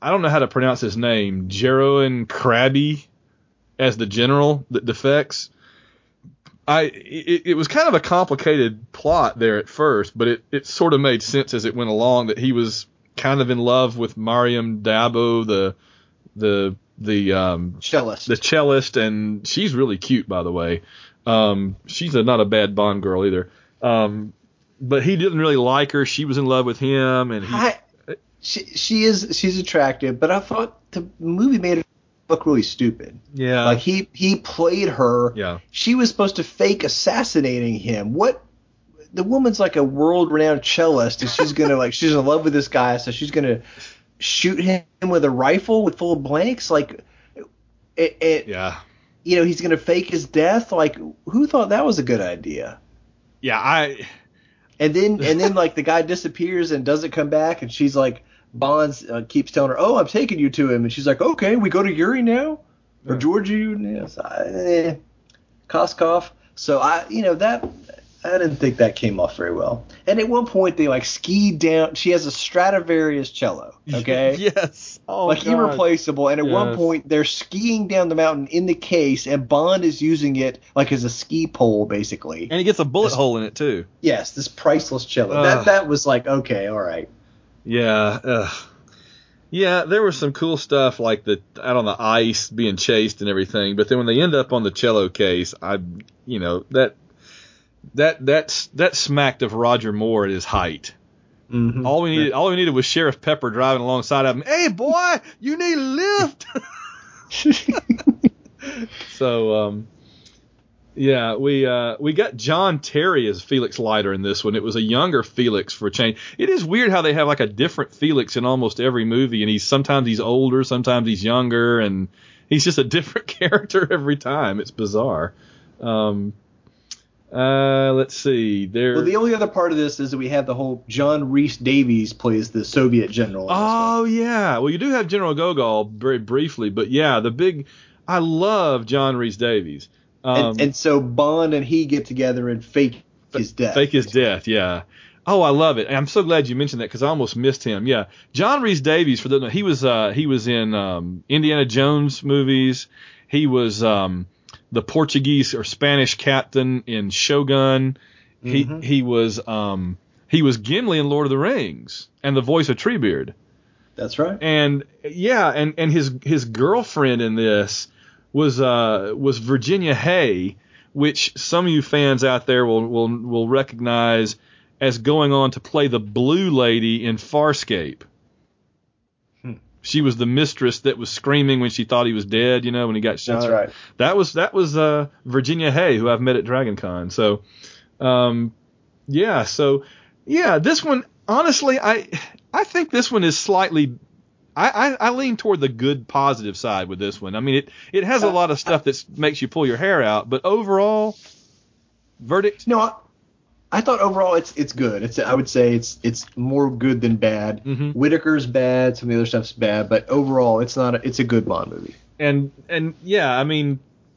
I don't know how to pronounce his name, Jeroen Krabby, as the general that defects. I it, it was kind of a complicated plot there at first, but it, it sort of made sense as it went along that he was kind of in love with Mariam Dabo, the the the um cellist, the cellist, and she's really cute, by the way. Um, she's a, not a bad Bond girl either. Um, but he didn't really like her. She was in love with him, and he. I, she she is she's attractive, but I thought the movie made her look really stupid. Yeah. Like he he played her. Yeah. She was supposed to fake assassinating him. What? The woman's like a world-renowned cellist, and she's gonna like she's in love with this guy, so she's gonna shoot him with a rifle with full of blanks. Like, it, it yeah. You know, he's gonna fake his death. Like, who thought that was a good idea? Yeah, I. And then and then like the guy disappears and doesn't come back, and she's like, Bond uh, keeps telling her, "Oh, I'm taking you to him," and she's like, "Okay, we go to Yuri now, or Georgie." Yes, I, eh, Koskov. So I, you know that. I didn't think that came off very well. And at one point, they like skied down. She has a Stradivarius cello, okay? Yes. Oh, like God. Irreplaceable. And at Yes. one point, they're skiing down the mountain in the case, and Bond is using it like as a ski pole, basically. And he gets a bullet This- hole in it too. Yes, this priceless cello. Ugh. That that was like, okay, all right. Yeah. Ugh. Yeah, there was some cool stuff like the out on the ice being chased and everything, but then when they end up on the cello case, I, you know, that that that's that smacked of Roger Moore at his height. Mm-hmm. All we needed, all we needed was Sheriff Pepper driving alongside of him. Hey, boy, you need a lift. So, um, yeah, we uh, we got John Terry as Felix Leiter in this one. It was a younger Felix for a change. It is weird how they have like a different Felix in almost every movie, and he's sometimes he's older, sometimes he's younger, and he's just a different character every time. It's bizarre. Um, uh, let's see. There. Well, the only other part of this is that we have the whole John Rhys Davies plays the Soviet general. Oh, yeah. Well, you do have General Gogol very briefly, but yeah, the big. I love John Rhys Davies. Um, and, and so Bond and he get together and fake his death. Fake his death, yeah. Oh, I love it. And I'm so glad you mentioned that because I almost missed him. Yeah, John Rhys Davies, for the he was uh, he was in um, Indiana Jones movies. He was um, the Portuguese or Spanish captain in Shogun. Mm-hmm. He he was um, he was Gimli in Lord of the Rings and the voice of Treebeard. That's right. And yeah, and, and his his girlfriend in this was uh was Virginia Hay, which some of you fans out there will will will recognize as going on to play the Blue Lady in Farscape. Hmm. She was the mistress that was screaming when she thought he was dead, you know, when he got shot. That's right. That was that was uh Virginia Hay, who I've met at DragonCon. So um yeah, so yeah, this one honestly I I think this one is slightly I, I, I lean toward the good, positive side with this one. I mean, it, it has a lot of stuff that makes you pull your hair out, but overall, verdict? No, I, I thought overall it's it's good. It's I would say it's it's more good than bad. Mm-hmm. Whitaker's bad, some of the other stuff's bad, but overall it's not. A, it's a good Bond movie. And and yeah, I mean,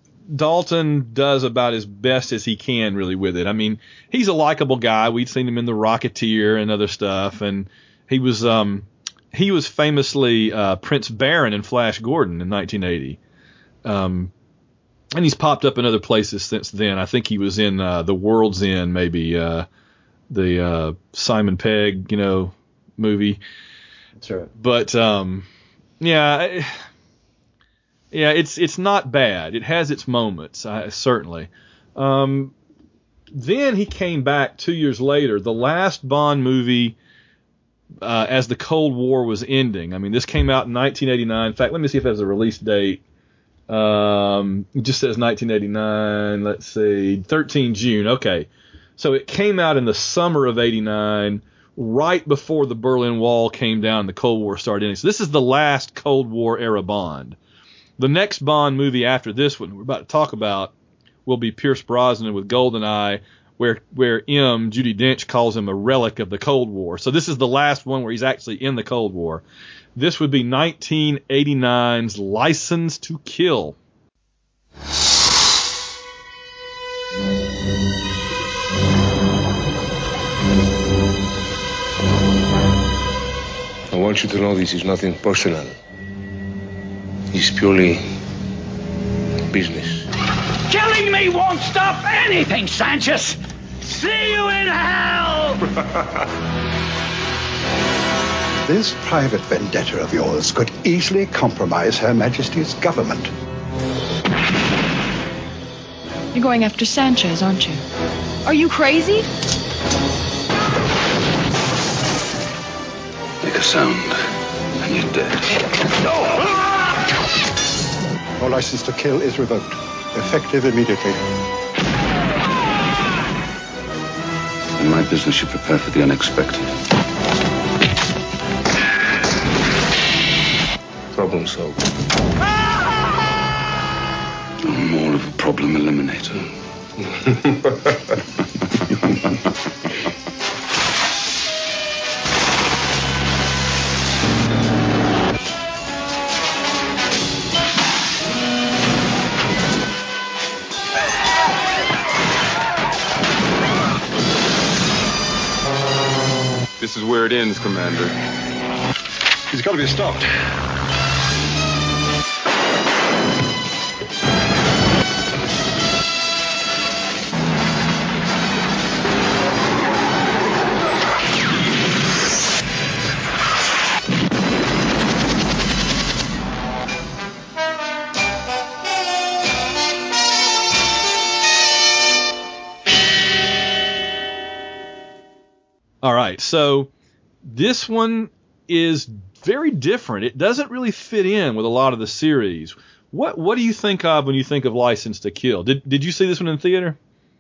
Dalton does about as best as he can really with it. I mean, he's a likable guy. We'd seen him in The Rocketeer and other stuff, and he was um. He was famously uh, Prince Baron in Flash Gordon in nineteen eighty. Um, and he's popped up in other places since then. I think he was in uh, The World's End, maybe, uh, the uh, Simon Pegg, you know, movie. That's right. But, um, yeah, yeah, it's it's not bad. It has its moments, uh, certainly. Um, then he came back two years later. The last Bond movie... Uh, as the Cold War was ending. I mean, this came out in nineteen eighty-nine. In fact, let me see if it has a release date. Um, it just says nineteen eighty-nine. Let's see, thirteen June. Okay. So it came out in the summer of eighty-nine, right before the Berlin Wall came down and the Cold War started ending. So this is the last Cold War era Bond. The next Bond movie after this one we're about to talk about will be Pierce Brosnan with GoldenEye, where where M, Judi Dench, calls him a relic of the Cold War. So this is the last one where he's actually in the Cold War. This would be nineteen eighty-nine's License to Kill. I want you to know this is nothing personal. It's purely business. Killing me won't stop anything, Sanchez. See you in hell! This private vendetta of yours could easily compromise Her Majesty's government. You're going after Sanchez, aren't you? Are you crazy? Make a sound, and you're dead. Your license to kill is revoked. Effective immediately. In my business, you prepare for the unexpected. Problem solved. I'm more of a problem eliminator. This is where it ends, Commander. He's got to be stopped. All right, so this one is very different. It doesn't really fit in with a lot of the series. What what do you think of when you think of License to Kill? Did did you see this one in theater?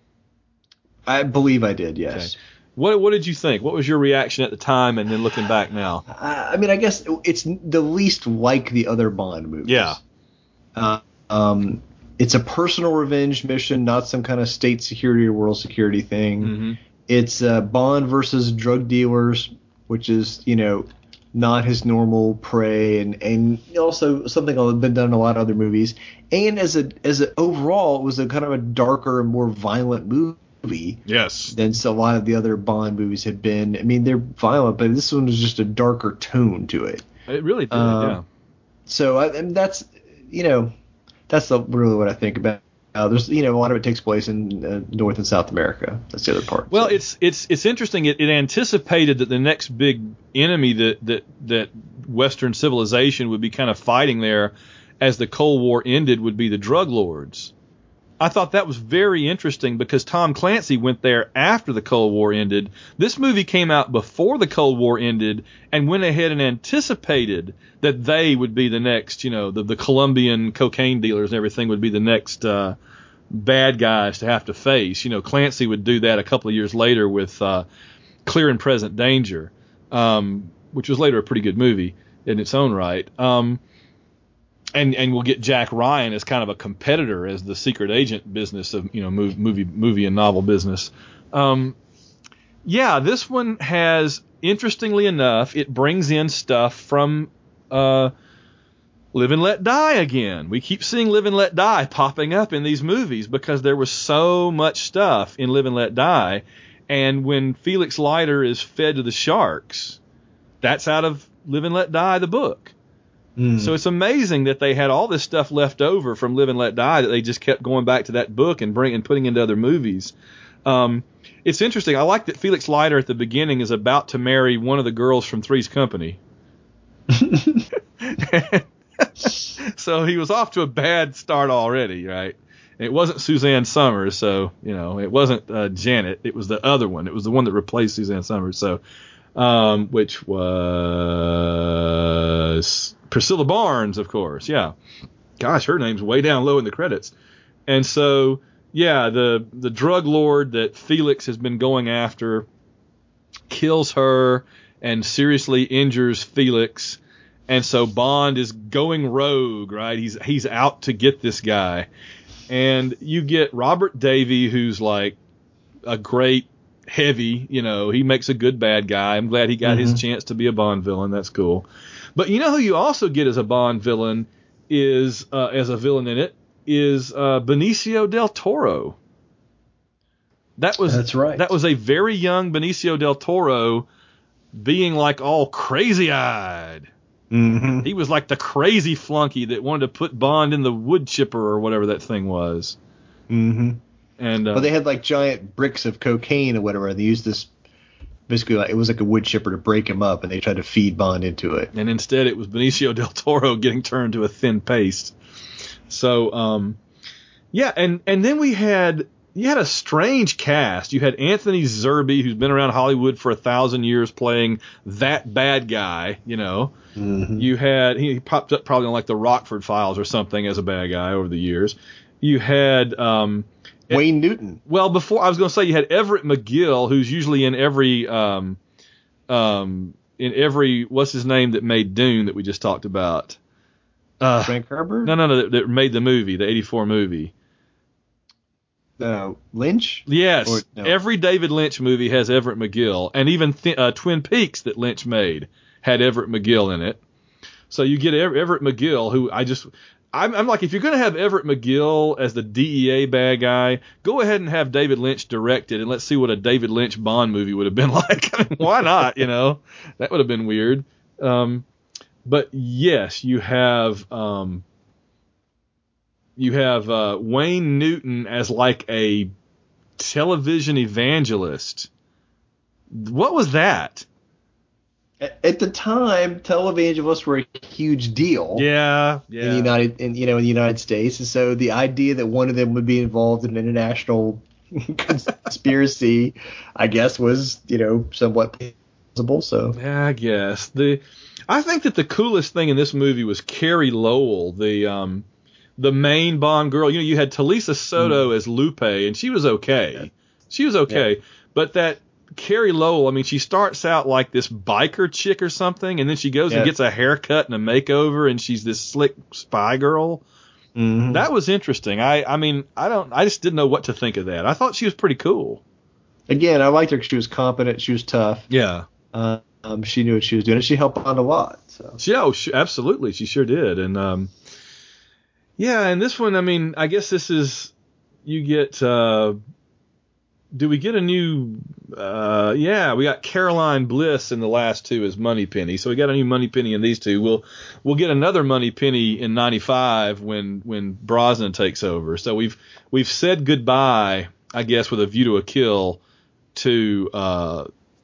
I believe I did, yes. Okay. What what did you think? What was your reaction at the time and then looking back now? Uh, I mean, I guess it's the least like the other Bond movies. Yeah. Uh, um, it's a personal revenge mission, not some kind of state security or world security thing. Mm-hmm. It's uh, Bond versus drug dealers, which is, you know, not his normal prey, and, and also something that's been done in a lot of other movies. And as a as a overall, it was a kind of a darker and more violent movie. Yes. Than a lot of the other Bond movies had been. I mean, they're violent, but this one was just a darker tone to it. It really did, uh, yeah. So I, and that's, you know, that's the, really what I think about. Uh, there's, you know, a lot of it takes place in uh, North and South America. That's the other part. Well, so. it's it's it's interesting. It, it anticipated that the next big enemy that, that that Western civilization would be kind of fighting there as the Cold War ended would be the drug lords. I thought that was very interesting because Tom Clancy went there after the Cold War ended. This movie came out before the Cold War ended and went ahead and anticipated that they would be the next, you know, the, the Colombian cocaine dealers and everything would be the next uh, bad guys to have to face. You know, Clancy would do that a couple of years later with uh, Clear and Present Danger, um, which was later a pretty good movie in its own right. Um, And and we'll get Jack Ryan as kind of a competitor as the secret agent business of, you know, movie movie and novel business. Um, yeah, this one has, interestingly enough, it brings in stuff from uh, Live and Let Die again. We keep seeing Live and Let Die popping up in these movies because there was so much stuff in Live and Let Die. And when Felix Leiter is fed to the sharks, that's out of Live and Let Die, the book. Mm. So it's amazing that they had all this stuff left over from Live and Let Die that they just kept going back to that book and bring and putting into other movies. Um, it's interesting. I like that Felix Leiter at the beginning is about to marry one of the girls from Three's Company. So he was off to a bad start already, right? And it wasn't Suzanne Summers, so, you know, it wasn't uh, Janet. It was the other one. It was the one that replaced Suzanne Summers. So, um, which was Priscilla Barnes, of course. Yeah. Gosh, her name's way down low in the credits. And so, yeah, the the drug lord that Felix has been going after kills her and seriously injures Felix. And so Bond is going rogue, right? He's he's out to get this guy. And you get Robert Davi, who's like a great heavy, you know, he makes a good bad guy. I'm glad he got mm-hmm. his chance to be a Bond villain. That's cool. But you know who you also get as a Bond villain is, uh, as a villain in it, is uh, Benicio del Toro. That was That's right. That was a very young Benicio del Toro being like all crazy-eyed. Mm-hmm. He was like the crazy flunky that wanted to put Bond in the wood chipper or whatever that thing was. Mm-hmm. And uh, well, they had like giant bricks of cocaine or whatever. And they used this basically like it was like a wood chipper to break him up, and they tried to feed Bond into it. And instead, it was Benicio del Toro getting turned to a thin paste. So, um, yeah, and and then we had. You had a strange cast. You had Anthony Zerbe, who's been around Hollywood for a thousand years, playing that bad guy, you know. Mm-hmm. You had, he popped up probably on like the Rockford Files or something as a bad guy over the years. You had um, Wayne Newton. Well, before, I was going to say you had Everett McGill, who's usually in every, um, um, in every, what's his name that made Dune that we just talked about? Uh, Frank Herbert? No, no, no, that, that made the movie, the eighty-four movie. Uh, Lynch? Yes. Or, no. Every David Lynch movie has Everett McGill, and even th- uh, Twin Peaks that Lynch made had Everett McGill in it. So you get Ever- Everett McGill, who I just, I'm, I'm like, if you're going to have Everett McGill as the D E A bad guy, go ahead and have David Lynch direct it, and let's see what a David Lynch Bond movie would have been like. I mean, why not? You know, that would have been weird. Um, but yes, you have. Um, You have uh, Wayne Newton as like a television evangelist. What was that? At the time, televangelists were a huge deal. Yeah, yeah. In the United, in, you know, in the United States, and so the idea that one of them would be involved in an international conspiracy, I guess, was you know somewhat plausible. So yeah, I guess the. I think that the coolest thing in this movie was Carrie Lowell, the um. The main Bond girl, you know, you had Talisa Soto mm. as Lupe, and she was okay. Yeah. She was okay. Yeah. But that Carrie Lowell, I mean, she starts out like this biker chick or something, and then she goes yeah. and gets a haircut and a makeover, and she's this slick spy girl. Mm-hmm. That was interesting. I, I mean, I don't, I just didn't know what to think of that. I thought she was pretty cool. Again, I liked her because she was competent, she was tough. Yeah. Uh, um, she knew what she was doing, and she helped Bond a lot. So. She, oh, she, absolutely, she sure did, and um. Yeah, and this one, I mean, I guess this is, you get, uh, do we get a new, uh, yeah, we got Caroline Bliss in the last two as Moneypenny, so we got a new Moneypenny in these two. We'll, we'll get another Moneypenny in ninety-five when, when Brosnan takes over. So we've, we've said goodbye, I guess, with A View to a Kill to, uh,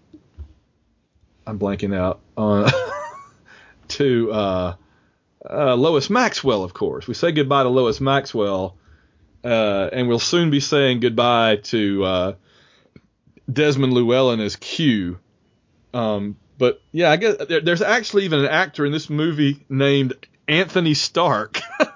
I'm blanking out on, to, uh, Uh, Lois Maxwell, of course. We say goodbye to Lois Maxwell, uh, and we'll soon be saying goodbye to uh, Desmond Llewellyn as Q. Um, but yeah, I guess there, there's actually even an actor in this movie named Anthony Stark.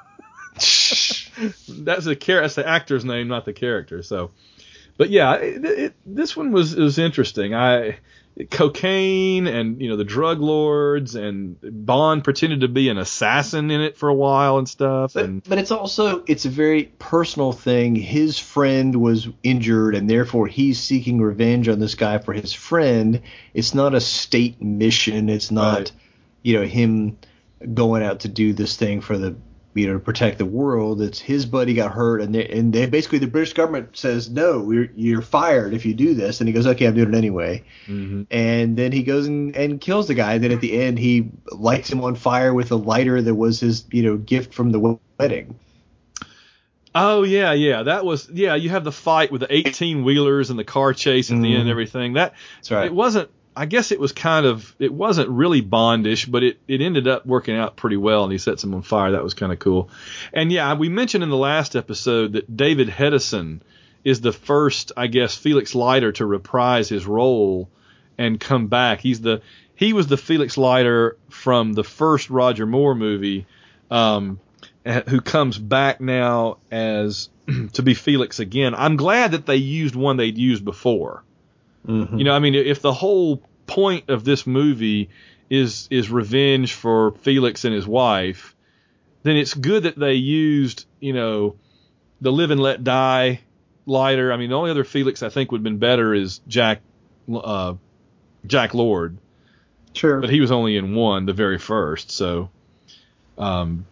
That's the char- that's the actor's name, not the character. So, but yeah, it, it, this one was was interesting. I. Cocaine and you know the drug lords and Bond pretended to be an assassin in it for a while and stuff. But, and but it's also it's a very personal thing. His friend was injured and therefore he's seeking revenge on this guy for his friend. It's not a state mission. It's not right. you know him going out to do this thing for the you know to protect the world. It's his buddy got hurt and they, and they basically the British government says no, you're, you're fired if you do this, and he goes okay, I'm doing it anyway. Mm-hmm. And then he goes and, and kills the guy. Then at the end he lights him on fire with a lighter that was his you know gift from the wedding. Oh yeah, yeah, that was yeah. You have the fight with the eighteen wheelers and the car chase at mm-hmm. the end and everything. That That's right. It wasn't. I guess it was kind of, it wasn't really Bondish, but it, it ended up working out pretty well, and he sets him on fire. That was kind of cool. And yeah, we mentioned in the last episode that David Hedison is the first, I guess, Felix Leiter to reprise his role and come back. He's the, he was the Felix Leiter from the first Roger Moore movie, um, who comes back now as, to be Felix again. I'm glad that they used one they'd used before. Mm-hmm. You know, I mean, if the whole point of this movie is is revenge for Felix and his wife, then it's good that they used, you know, the Live and Let Die Leiter. I mean, the only other Felix I think would have been better is Jack uh, Jack Lord. Sure. But he was only in one, the very first. So, um,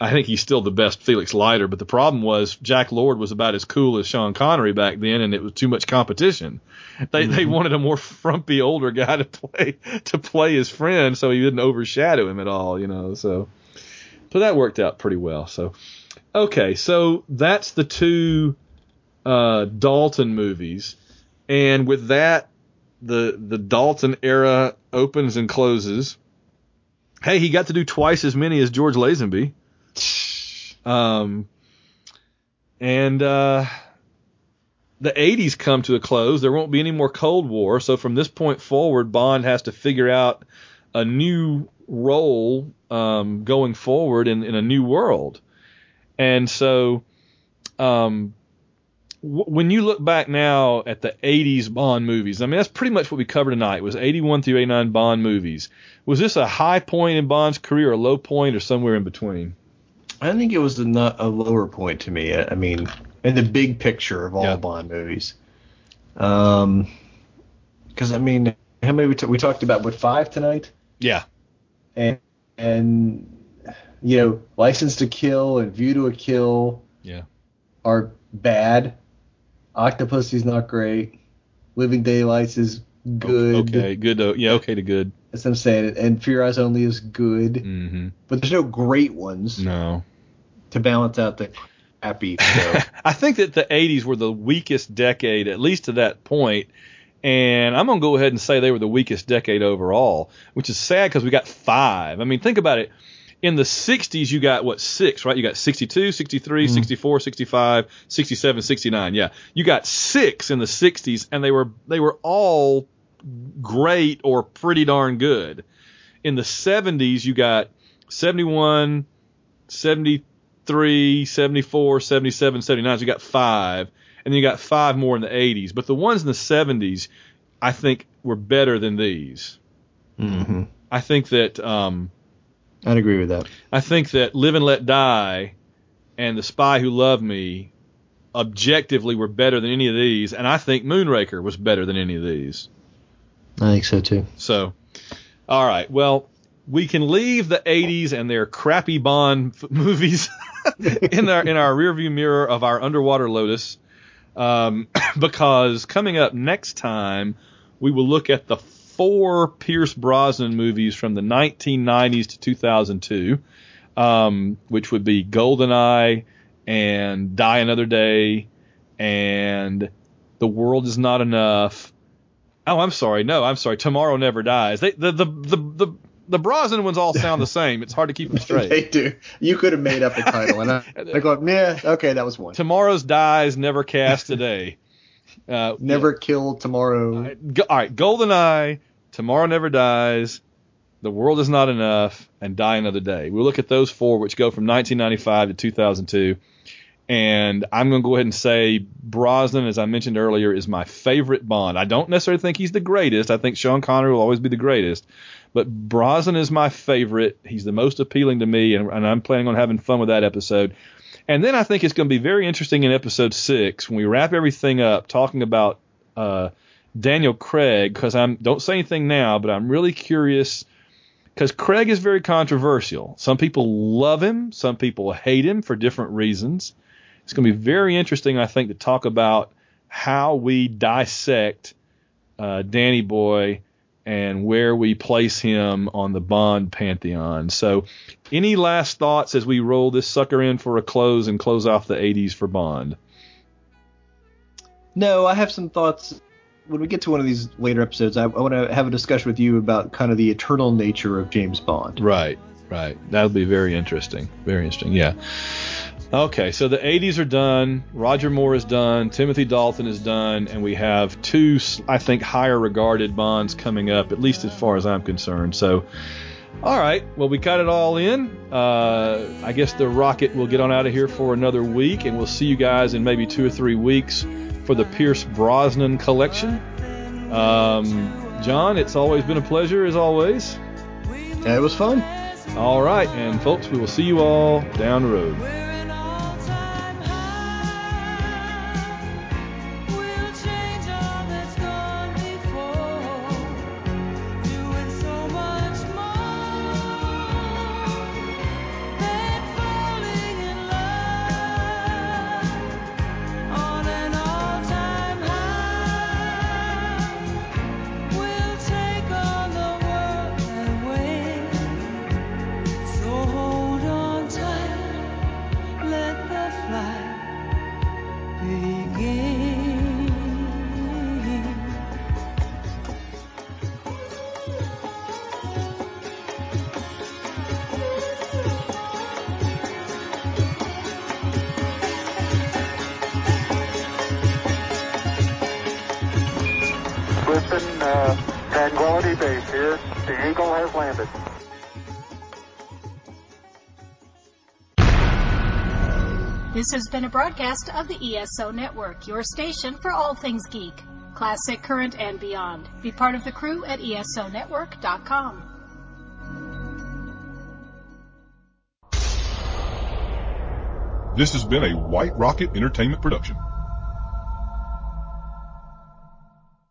I think he's still the best Felix Leiter, but the problem was Jack Lord was about as cool as Sean Connery back then, and it was too much competition. They mm-hmm. they wanted a more frumpy older guy to play to play his friend, so he didn't overshadow him at all, you know. So so that worked out pretty well. So okay, so that's the two uh, Dalton movies, and with that, the the Dalton era opens and closes. Hey, he got to do twice as many as George Lazenby. Um, and uh, the eighties come to a close. There won't be any more Cold War. So from this point forward, Bond has to figure out a new role um, going forward in, in a new world. And so um, w- when you look back now at the eighties Bond movies, I mean, that's pretty much what we covered tonight. It was eighty-one through eighty-nine Bond movies. Was this a high point in Bond's career, a low point, or somewhere in between? I think it was a, not a lower point to me. I mean, in the big picture of all yeah. Bond movies. Um, because I mean, how many we, t- we talked about? What, five tonight? Yeah. And and you know, License to Kill and View to a Kill. Yeah. Are bad. Octopussy's not great. Living Daylights is good. Okay, good. To, yeah, okay to good. That's what I'm saying. And For Your Eyes Only is good. Mm-hmm. But there's no great ones. No. To balance out the crappy stuff. I think that the eighties were the weakest decade, at least to that point. And I'm going to go ahead and say they were the weakest decade overall, which is sad because we got five. I mean, think about it. In the sixties, you got, what, six, right? You got sixty-two, sixty-three, mm-hmm. sixty-four, sixty-five, sixty-seven, sixty-nine. Yeah. You got six in the sixties, and they were they were all great or pretty darn good. In the seventies, you got seventy-one, seventy-three, seventy-four, seventy-seven, seventy-nine. So you got five. And then you got five more in the eighties. But the ones in the seventies, I think, were better than these. Mm-hmm. I think that... Um, I'd agree with that. I think that Live and Let Die and The Spy Who Loved Me objectively were better than any of these. And I think Moonraker was better than any of these. I think so, too. So, all right. Well, we can leave the eighties and their crappy Bond f- movies in our in our rearview mirror of our Underwater Lotus. Um, because coming up next time, we will look at the four Pierce Brosnan movies from the nineteen nineties to two thousand two, um, which would be GoldenEye and Die Another Day and The World Is Not Enough. Oh, I'm sorry. No, I'm sorry. Tomorrow Never Dies. They, the, the, the, the, the Brosnan ones all sound the same. It's hard to keep them straight. They do. You could have made up a title. And I, I go, yeah, okay, that was one. Tomorrow's Dies, Never Cast Today. Uh, Never yeah. Kill Tomorrow. All right, go, all right, GoldenEye, Tomorrow Never Dies, The World Is Not Enough, and Die Another Day. We'll look at those four, which go from nineteen ninety-five to two thousand two. And I'm going to go ahead and say Brosnan, as I mentioned earlier, is my favorite Bond. I don't necessarily think he's the greatest. I think Sean Connery will always be the greatest. But Brosnan is my favorite. He's the most appealing to me, and, and I'm planning on having fun with that episode. And then I think it's going to be very interesting in episode six when we wrap everything up talking about uh, Daniel Craig, because I'm don't say anything now, but I'm really curious because Craig is very controversial. Some people love him. Some people hate him for different reasons. It's going to be very interesting, I think, to talk about how we dissect uh, Danny Boy and where we place him on the Bond pantheon. So any last thoughts as we roll this sucker in for a close and close off the eighties for Bond? No, I have some thoughts. When we get to one of these later episodes, I, I want to have a discussion with you about kind of the eternal nature of James Bond. Right, right. That'll be very interesting. Very interesting, yeah. Okay, so the eighties are done. Roger Moore is done. Timothy Dalton is done. And we have two, I think, higher regarded Bonds coming up, at least as far as I'm concerned. So, all right. Well, we got it all in. Uh, I guess the rocket will get on out of here for another week. And we'll see you guys in maybe two or three weeks for the Pierce Brosnan collection. Um, John, it's always been a pleasure, as always. Yeah, it was fun. All right. And, folks, we will see you all down the road. Fall Uh, Tranquility Base here. The Eagle has landed. This has been a broadcast of the E S O Network, your station for all things geek, classic, current, and beyond. Be part of the crew at E S O network dot com. This has been a White Rocket Entertainment production.